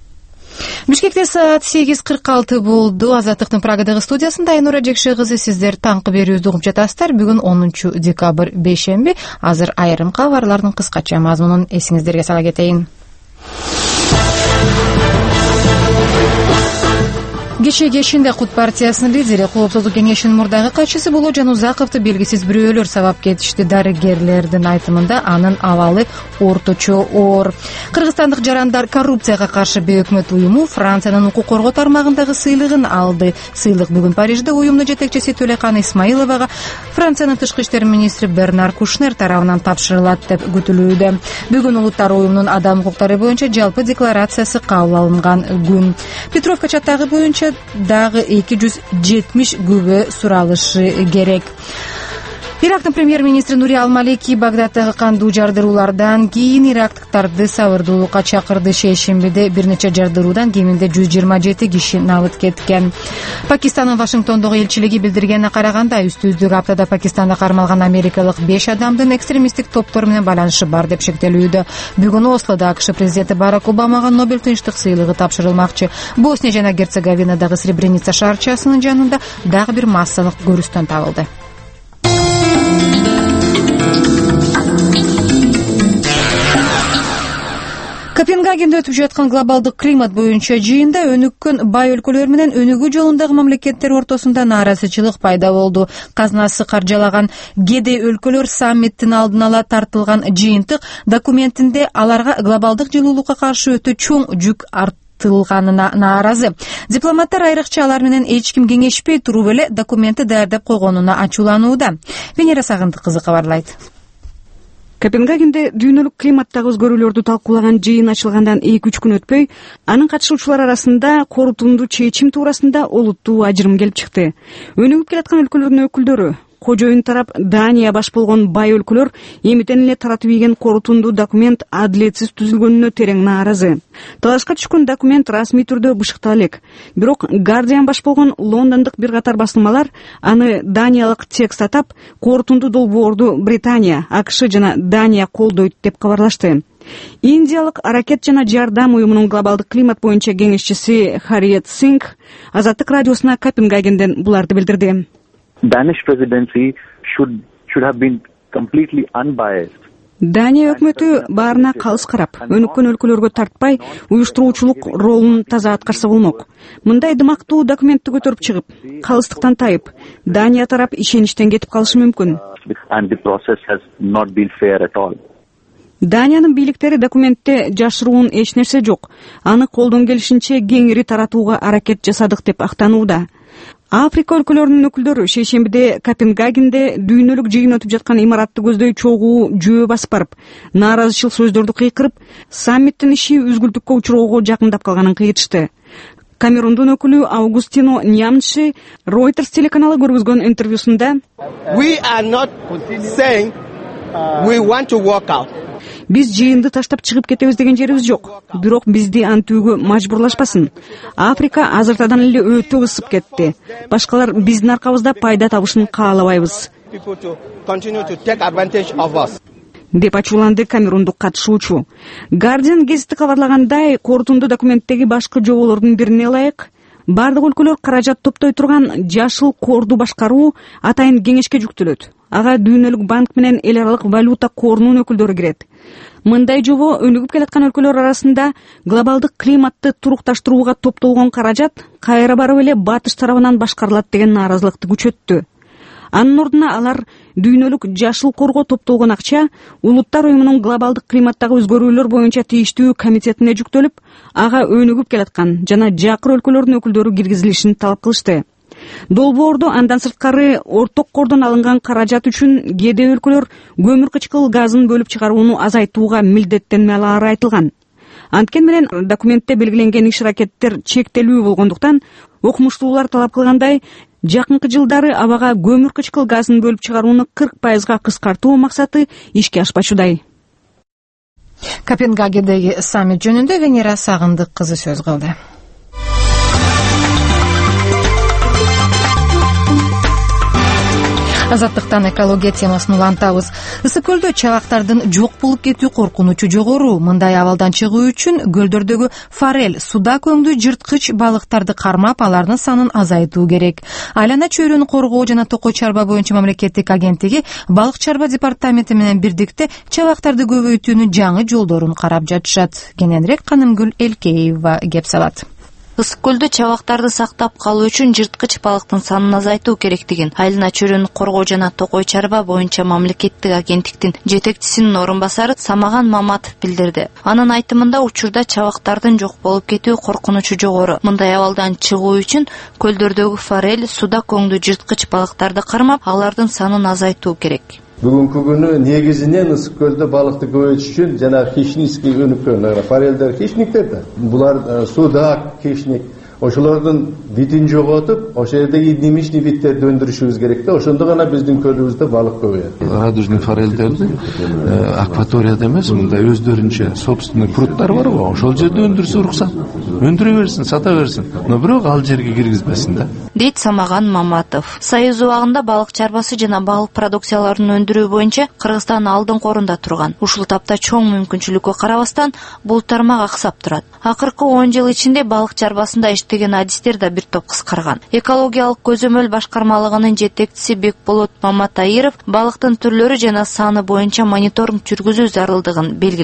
Бишкекте саат сегиз кырк алты болду. Азаттыктын Прагадагы студиясында Айнура Жекше кызы сиздер таңкы берүүбүздү угуп жатасыздар. Бүгүн онунчу декабрь бейшемби. Азыр айрым кабарлардын кыскача мазмунун эсиңиздерге сала кетейин. Кечээ кечинде Кут партиясынын лидери, Коопсуздук кеңешинин мурдагы катчысы Болот Жанузаковду белгисиз бирөөлөр сабап кетишти. Дарыгерлердин айтымында анын абалы орточо оор. Кыргызстандык жарандар коррупцияга каршы бейөкмөт уюму Франциянын укук коргоо тармагындагы сыйлыгын алды. Сыйлык бүгүн Парижде уюмдун жетекчиси Төлөкан Исмаиловага Франциянын тышкы иштер министри Бернар Кушнер тарабынан тапшырылат деп күтүлүүдө. Бүгүн улуттар уюмунун адам укуктары боюнча жалпы декларациясы кабыл алынган күн. Петровка чатагы боюнча дагы эки жүз жетимиш күбө суралышы керек. Ирактын премьер-министри Нури Ал-Малики Багдадтагы кандуу жардыруулардан кийин ирактыктарды сабырдуулукка чакырды. Шейшембиде бир нече жардыруудан кеминде жүз жыйырма жети киши набыт кеткен. Пакистандын Вашингтондогу элчилиги билдиргенине караганда, үстүздүк аптада Пакистанда кармалган америкалык беш адамдын экстремисттик топтор менен байланышы бар деп шектелүүдө. Бүгүн Ослодо АКШ президенти Барак Обамага Нобель тынчтык сыйлыгы тапшырылмакчы. Босния жана Герцеговинадагы Сребреница шаарчасынын жанында дагы бир массалык көрүстөн табылды. Копенгагенде өтүп жаткан глобалдык климат боюнча жыйында өнүккөн бай өлкөлөр менен өнүгүү жолундагы мамлекеттер ортосунда нааразычылык пайда болду. Казнасы каржалаган кедей өлкөлөр саммиттин алдын ала тартылган жыйынтык документинде аларга глобалдык жылуулукка каршы өтө чоң жүк артылганына нааразы. Дипломаттар айрыкча алар менен эч ким кеңешпей туруп эле документти даярдап койгонуна ачууланууда. Венера Сагындык кызы кабарлайт. Копенгагенде дүйнөлүк климаттагы өзгөрүүлөрдү талкуулаган жыйын ачылгандан эки үч күн өтпөй, анын катышуучулары арасында корутундуу чечим туурасында олуттуу ажырым келип чыкты. Өнүгүп келаткан өлкөлөрдүн өкүлдөрү, кожоюн тарап Дания баш болгон бай өлкөлөр эмитен эле таратып ийген корутундуу документ адилетсиз түзүлгөнүнө терең нааразы. Талашка түшкөн документ расмий түрдө бышыктала элек. Бирок Guardian баш болгон лондондук бир катар басылмалар аны даниялык текст атап, корутундуу долбоорду Британия, АКШ жана Дания колдойт деп кабарлашты. Индиялык аракет жана жардам уюмунун глобалдык климат боюнча кеңешчиси Харриет Синг Азаттык радиосуна Копенгагенден буларды билдирди. Danish presidency should should have been completely unbiased. Дания өкмөтү баарына калыс карап, өнүккөн өлкөлөргө тартпай, уюштуруучулук ролун таза аткарса болмок. Мындай дымактуу документти көтөрүп чыгып, калыстыктан тайып, Дания тарап ишеничтен кетип калышы мүмкүн. And the process has not been fair at all. Даниянын бийликтери документте жашыруун эч нерсе жок. Аны колдон келишинче кеңири таратууга аракет жасадык деп актанууда. Африка өлкөлөрүнүн өкүлдөрү шейшембиде Копенгагенде дүйнөлүк жыйын өтүп жаткан имаратты көздөй чогуу жөө басып барып, нааразычыл сөздөрдү кыйкырып, саммиттин иши үзгүлтүккө учуроого жакындап калганын кыйтышты. Камерундун өкүлү Аугустино Ньямчи Reuters телеканалы көргөзгөн интервьюсунда We are not saying we want to walk out. Биз жыйынды таштап чыгып кетебиз деген жерибиз жок. Бирок бизди антүүгө мажбурлашпасын. Африка азыртадан эле өтө ысып кетти. Башкалар биздин аркабызда пайда табышын каалабайбыз. Деп ачууланды камерундук катышуучу. Guardian гезити кабарлагандай, корутундуу документтеги башкы жоболордун бирине ылайык, бардык өлкөлөр каражат топтой турган жашыл корду башкаруу атайын кеңешке жүктөлөт. Ага дүйнөлүк банк менен эл аралык валюта корунун өкүлдөрү кирет. Мындай жобо өнүгүп келаткан өлкөлөр арасында глобалдык климатты турукташтырууга топтолгон каражат кайра барып эле батыш тарабынан башкарылат деген нааразылыкты күчөттү. Анын ордуна алар дүйнөлүк жашыл корго топтолгон акча Улуттар уюмунун глобалдык климаттагы өзгөрүүлөр боюнча тийиштүү комитетине жүктөлүп, ага өнүгүп келаткан жана жакыр өлкөлөрдүн өкүлдөрү киргизилишин талап кылышты. Долбоордо андан сырткары орток кордон алынган каражат үчүн кээде өлкөлөр көмүр кычкыл газын бөлүп чыгарууну азайтууга милдеттенме алары айтылган. Анткени менен документте белгиленген иш-аракеттер чектелүү болгондуктан, окумуштуулар талап кылгандай, жакынкы жылдары абага көмүр кычкыл газын бөлүп чыгарууну кырк пайызга кыскартуу максаты ишке ашпачудай. Копенгагендеги саммит жөнүндө Венера Сагындык кызы сөз кылды. Азаттыктан экология темасын улантабыз. Ысык көлдө чабактардын жок болуп кетүү коркунучу жогору. Мындай абалдан чыгуу үчүн көлдөрдөгү форель, суда көңдүү жырткыч балыктарды кармап, алардын санын азайтуу керек. Айлана чөйрөнү коргоо жана токой чарба боюнча мамлекеттик агенттиги балык чарба департаменти менен бирдикте чабактарды көбөйтүүнүн жаңы жолдорун карап жатышат. Кененирээк Канымгүл Элкеева кеп салат. Ысык көлдө чабактарды сактап калуу үчүн жырткыч балыктын санын азайтуу керектигин Айлана чөйрөнү коргоо жана токой чарба боюнча мамлекеттик агенттиктин жетекчисинин орун басары Самаган Маматов билдирди. Анын айтымында учурда чабактардын жок болуп кетүү коркунучу жогору. Мындай абалдан чыгуу үчүн көлдөрдөгү форель, суда көңдүү жырткыч балыктарды кармап, алардын санын азайтуу керек. Бүгүнкү күнү негизинен ысык көлдө балыкты көбөйтүш үчүн жана хищницкий өнүккөн форельдер, хищниктер да. Булар суда хищник. Ошолордун битин жоготуп, ошол жердеги немишний биттерди өндүрүшүбүз керек да. Ошондо гана биздин көлүбүздө балык көбөйөт. Радужный форельдерди акваторияда эмес, мындай өздөрүнчө собственный пруттар бар го. Ошол жерде өндүрсө уруксат. Өндүрө берсин, сата берсин. Но бирок ал жерге киргизбесин да. Дейт Самаган Маматов. Союз убагында балык чарбасы жана балык продукцияларын өндүрүү боюнча Кыргызстан алдыңкы орунда турган. Ушул тапта чоң мүмкүнчүлүккө карабастан бул тармак аксап турат. Акыркы он жыл ичинде балык чарбасында деген адистер да бир топ кыскарган. Экологиялык көзөмөл башкармалыгынын жетекчиси Бекболот Маматайыров балыктын түрлөрү жана саны боюнча мониторинг жүргүзүү зарылдыгын белгилейт.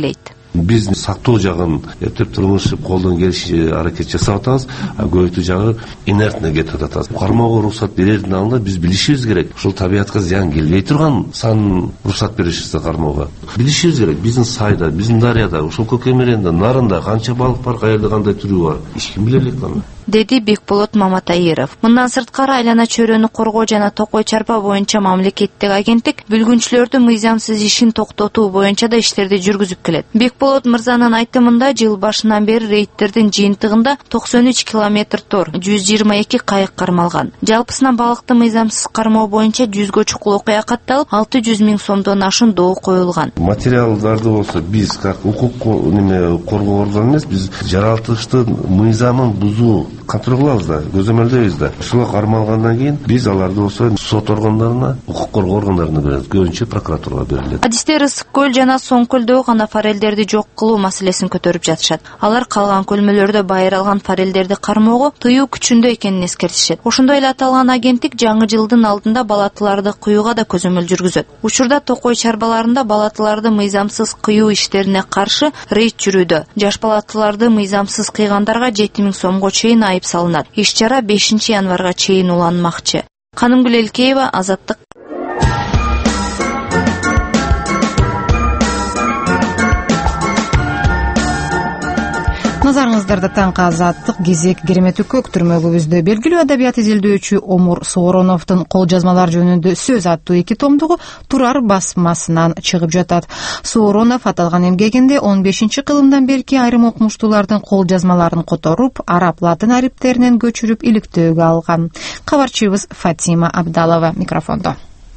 Биз сактоо жагын эптеп турмушуп колдон келишинче аракет жасап атабыз, а көбөйтүү жагы инертный кетип атабыз. Кармоого уруксат берердин алдында биз билишибиз керек. Ушул табиятка зыян келбей турган сан уруксат беришибизди кармоого. Билишибиз керек. Биздин сайда, биздин дарыяда, ушул Көкемеренде, Нарында канча балык бар, каерде кандай түрү бар. Эч ким биле элек аны. Деди Бекболот Маматайыров. Мындан сырткары айлана чөйрөнү коргоо жана токой чарба боюнча мамлекеттик агенттик бүлгүнчүлөрдүн мыйзамсыз ишин токтотуу боюнча да иштерди жүргүзүп келет. Бекболот мырзанын айтымында жыл башынан бери рейдтердин жыйынтыгында токсон үч километр тор, жүз жыйырма эки кайык кармалган. Жалпысынан балыкты мыйзамсыз кармоо боюнча жүзгө чукул окуя катталып, алты жүз миң сомдон ашын доо коюлган. Материалдарды болсо биз как укук неме коргоо органы эмес, биз жаратылыштын мыйзамын бузуу контроль кылабыз да, көзөмөлдөйбүз да. Ушуга кармалгандан кийин биз аларды болсо сот органдарына, укук коргоо органдарына беребиз, көбүнчө прокуратурага берилет. Адистер Ысык көл жана Соң көлдөгү гана форелдерди жок кылуу маселесин көтөрүп жатышат. Алар калган көлмөлөрдө байыралган форелдерди кармоого тыюу күчүндө экенин эскертишет. Ошондой эле аталган агенттик жаңы жылдын алдында балатыларды кыюуга да көзөмөл жүргүзөт. Учурда токой чарбаларында балатыларды мыйзамсыз кыюу иштерине каршы рейд жүрүүдө. Жаш балатыларды мыйзамсыз кыйгандарга жети миң сомго чейин айып салынат. Иш чара бешинчи январга чейин уланмакчы. Канымгүл Элкеева, Азаттык. Назарыңыздарда таңкы Азаттык кезек керемет көк түрмөгүбүздө белгилүү адабият изилдөөчү Омур Соороновдун кол жазмалар жөнүндө сөз аттуу эки томдугу Турар басмасынан чыгып жатат. Сооронов аталган эмгегинде он бешинчи кылымдан берки айрым окумуштуулардын кол жазмаларын которуп, араб латын ариптеринен көчүрүп иликтөөгө алган. Кабарчыбыз Фатима Абдалова микрофондо.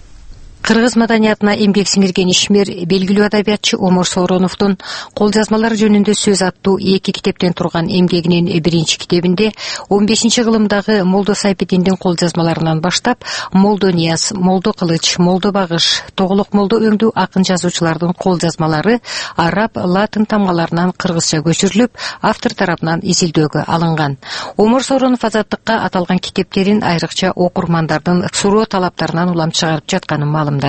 Кыргыз маданиятына эмгек сиңирген ишмер белгилүү адабиятчы Омур Соороновдун кол жазмалар жөнүндө сөз аттуу эки китептен турган эмгегинин биринчи китебинде он бешинчи кылымдагы Молдо Сайпетиндин кол жазмаларынан баштап Молдо Нияз, Молдо Кылыч, Молдо Багыш, Тоголок Молдо өңдүү акын жазуучулардын кол жазмалары араб латын тамгаларынан кыргызча көчүрүлүп, автор тарабынан изилдөөгө алынган. Омур Сооронов Азаттыкка аталган китептерин айрыкча окурмандардын суроо талаптарынан улам чыгарып жатканын маалымдады.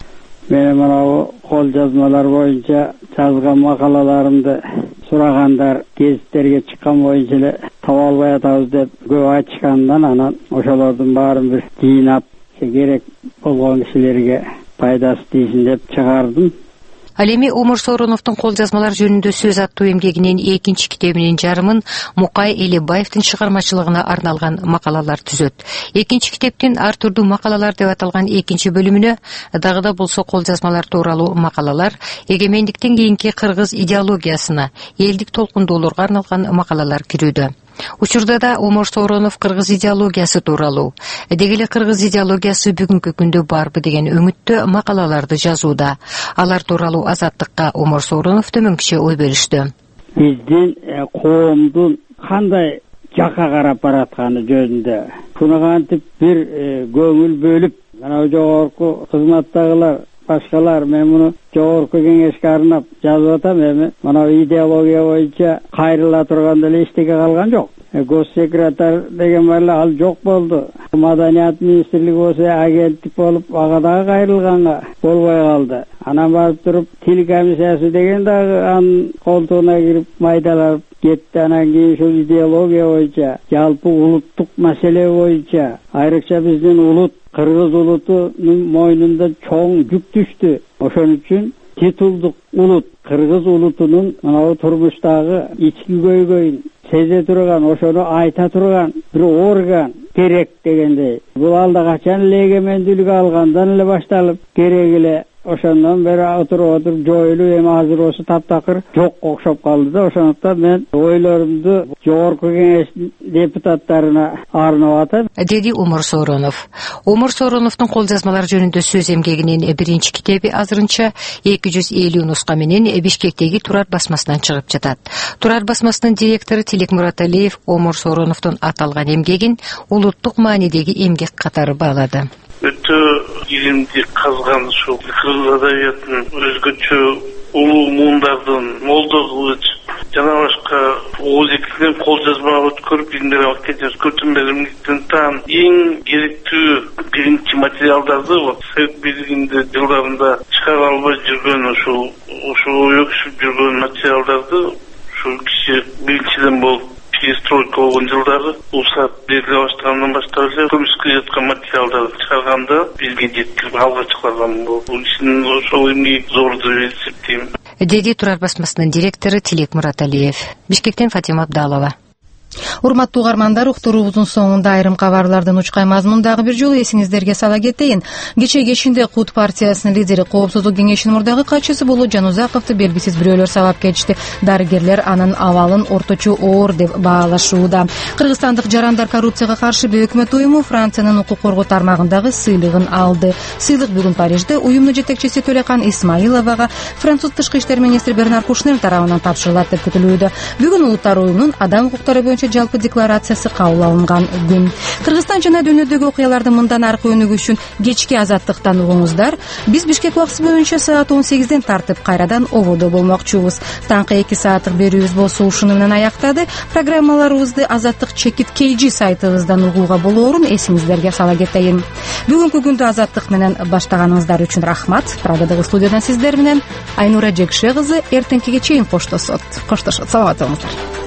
Мен мынау кол жазмалар боюнча жазган макалаларымды сурагандар гезиттерге чыккан боюнча эле таба албай атабыз деп көп айтышкандан, анан ошолордун баарын бир жыйнап керек болгон кишилерге пайдасы тийсин деп чыгардым. Ал эми Омур Соороновдун кол жазмалар жөнүндө сөз аттуу эмгегинин экинчи китебинин жарымын Мукай Элибаевдин чыгармачылыгына арналган макалалар түзөт. Экинчи китептин ар түрдүү макалалар деп аталган экинчи бөлүмүнө дагы болсо кол жазмалар тууралуу макалалар, эгемендиктен кийинки кыргыз идеологиясына, элдик толкундоолорго арналган макалалар кирүүдө. Учурда да Омур Сооронов кыргыз идеологиясы тууралуу, деги эле кыргыз идеологиясы бүгүнкү күндө барбы деген өңүттө макалаларды жазууда. Алар тууралуу Азаттыкка Омур Сооронов төмөнкүчө ой бөлүштү. Биздин коомдун кандай жакка карап баратканы жөнүндө шуну кантип бир көңүл бөлүп, мына жогорку кызматтагылар, башкалар, мен муну жогорку кеңешке арнап жазып атам. Эми мына идеология боюнча кайрыла турганда эле эчтеке калган жок. Госсекретарь деген бар эле, ал жок болду. Маданият министрлиги болсо агенттик болуп, ага дагы кайрылганга болбой калды. Анан барып туруп тил комиссиясы деген дагы анын колтугуна кирип майдалап кетти. Анан кийин ушул идеология боюнча, жалпы улуттук маселе боюнча, айрыкча биздин улут, кыргыз улутунун мойнунда чоң жүк түштү. Ошон үчүн титулдук улут, кыргыз улутунун мына турмуштагы ички көйгөйүн сезе турган, ошону айта турган бир орган керек дегендей. Бул алда качан эле эгемендүүлүк алгандан эле башталып, керек эле ошондон бери отуруп отуруп жоюлуп, эми азыр осы таптакыр жок окшоп калды да. Ошондуктан мен ойлорумду жогорку кеңеш депутаттарына арнап атам, деди Омур Сооронов. Омур Соороновдун кол жазмалар жөнүндө сөз эмгегинин биринчи китеби азырынча эки жүз элүү нуска менен Бишкектеги Турар басмасынан чыгып жатат. Турар басмасынын директору Тилек Мураталиев Омур Соороновдун аталган эмгегин улуттук маанидеги эмгек катары баалады. Өтө илимди казган ушул кыргыз адабиятынын өзгөчө улуу муундардын Молдо Кылыч жана башка он экиден кол жазма өткөрүп илимдер алып кетебиз. Көтүмбелимдиктен таан эң керектүү биринчи материалдарды Совет бийлигинде жылдарында чыгара албай жүргөн ушул ошо өксүп жүргөн материалдарды ушу киши биринчиден болуп перестройка болгон жылдары уруксат бериле баштагандан баштап эле көмүскө жаткан материалдарды чыгарганда бизге жеткирип алга чыгарган бул ишин ошол эмне зор деп эсептейм, деди Турар басмасынын директору Тилек Мураталиев. Бишкектен Фатима Абдалова. Урматтуу угармандар, уктуруубуздун соңунда айрым кабарлардын учкай мазмундагы бир жолу эсиңиздерге сала кетейин. Кечээ кечинде Кут партиясынын лидери, Коопсуздук кеңешинин мурдагы катчысы Болот Жанузаковду белгисиз бирөөлөр сабап кетишти. Дарыгерлер анын абалын орточо оор деп баалашууда. Кыргызстандык жарандар коррупцияга каршы өкмөт уюму Франциянын укук коргоо тармагындагы сыйлыгын алды. Сыйлык бүгүн Парижде уюмдун жетекчиси Төлөкан Исмаиловага Француз тышкы иштер министри Бернар Кушнер тарабынан тапшырылат деп күтүлүүдө. Бүгүн улуттар уюмунун адам укуктары боюнча жалпы декларациясы кабыл алынган күн. Кыргызстан жана дүйнөдөгү окуялардын мындан аркы өнүгүшү үчүн кечки азаттыктан угуңуздар. Биз Бишкек убактысы боюнча саат он сегизден тартып кайрадан ободо болмокчубуз. Таңкы эки сааттык берүүбүз болсо ушуну менен аяктады. Программаларыбызды Азаттык чекит kg сайтыбыздан угууга болоорун эсиңиздерге сала кетейин. Бүгүнкү күндү Азаттык менен баштаганыңыздар үчүн рахмат. Прагадагы студиядан сиздер менен Айнура Жекше кызы эртеңкиге чейин коштошот. Коштошот. Саламат болуңуздар.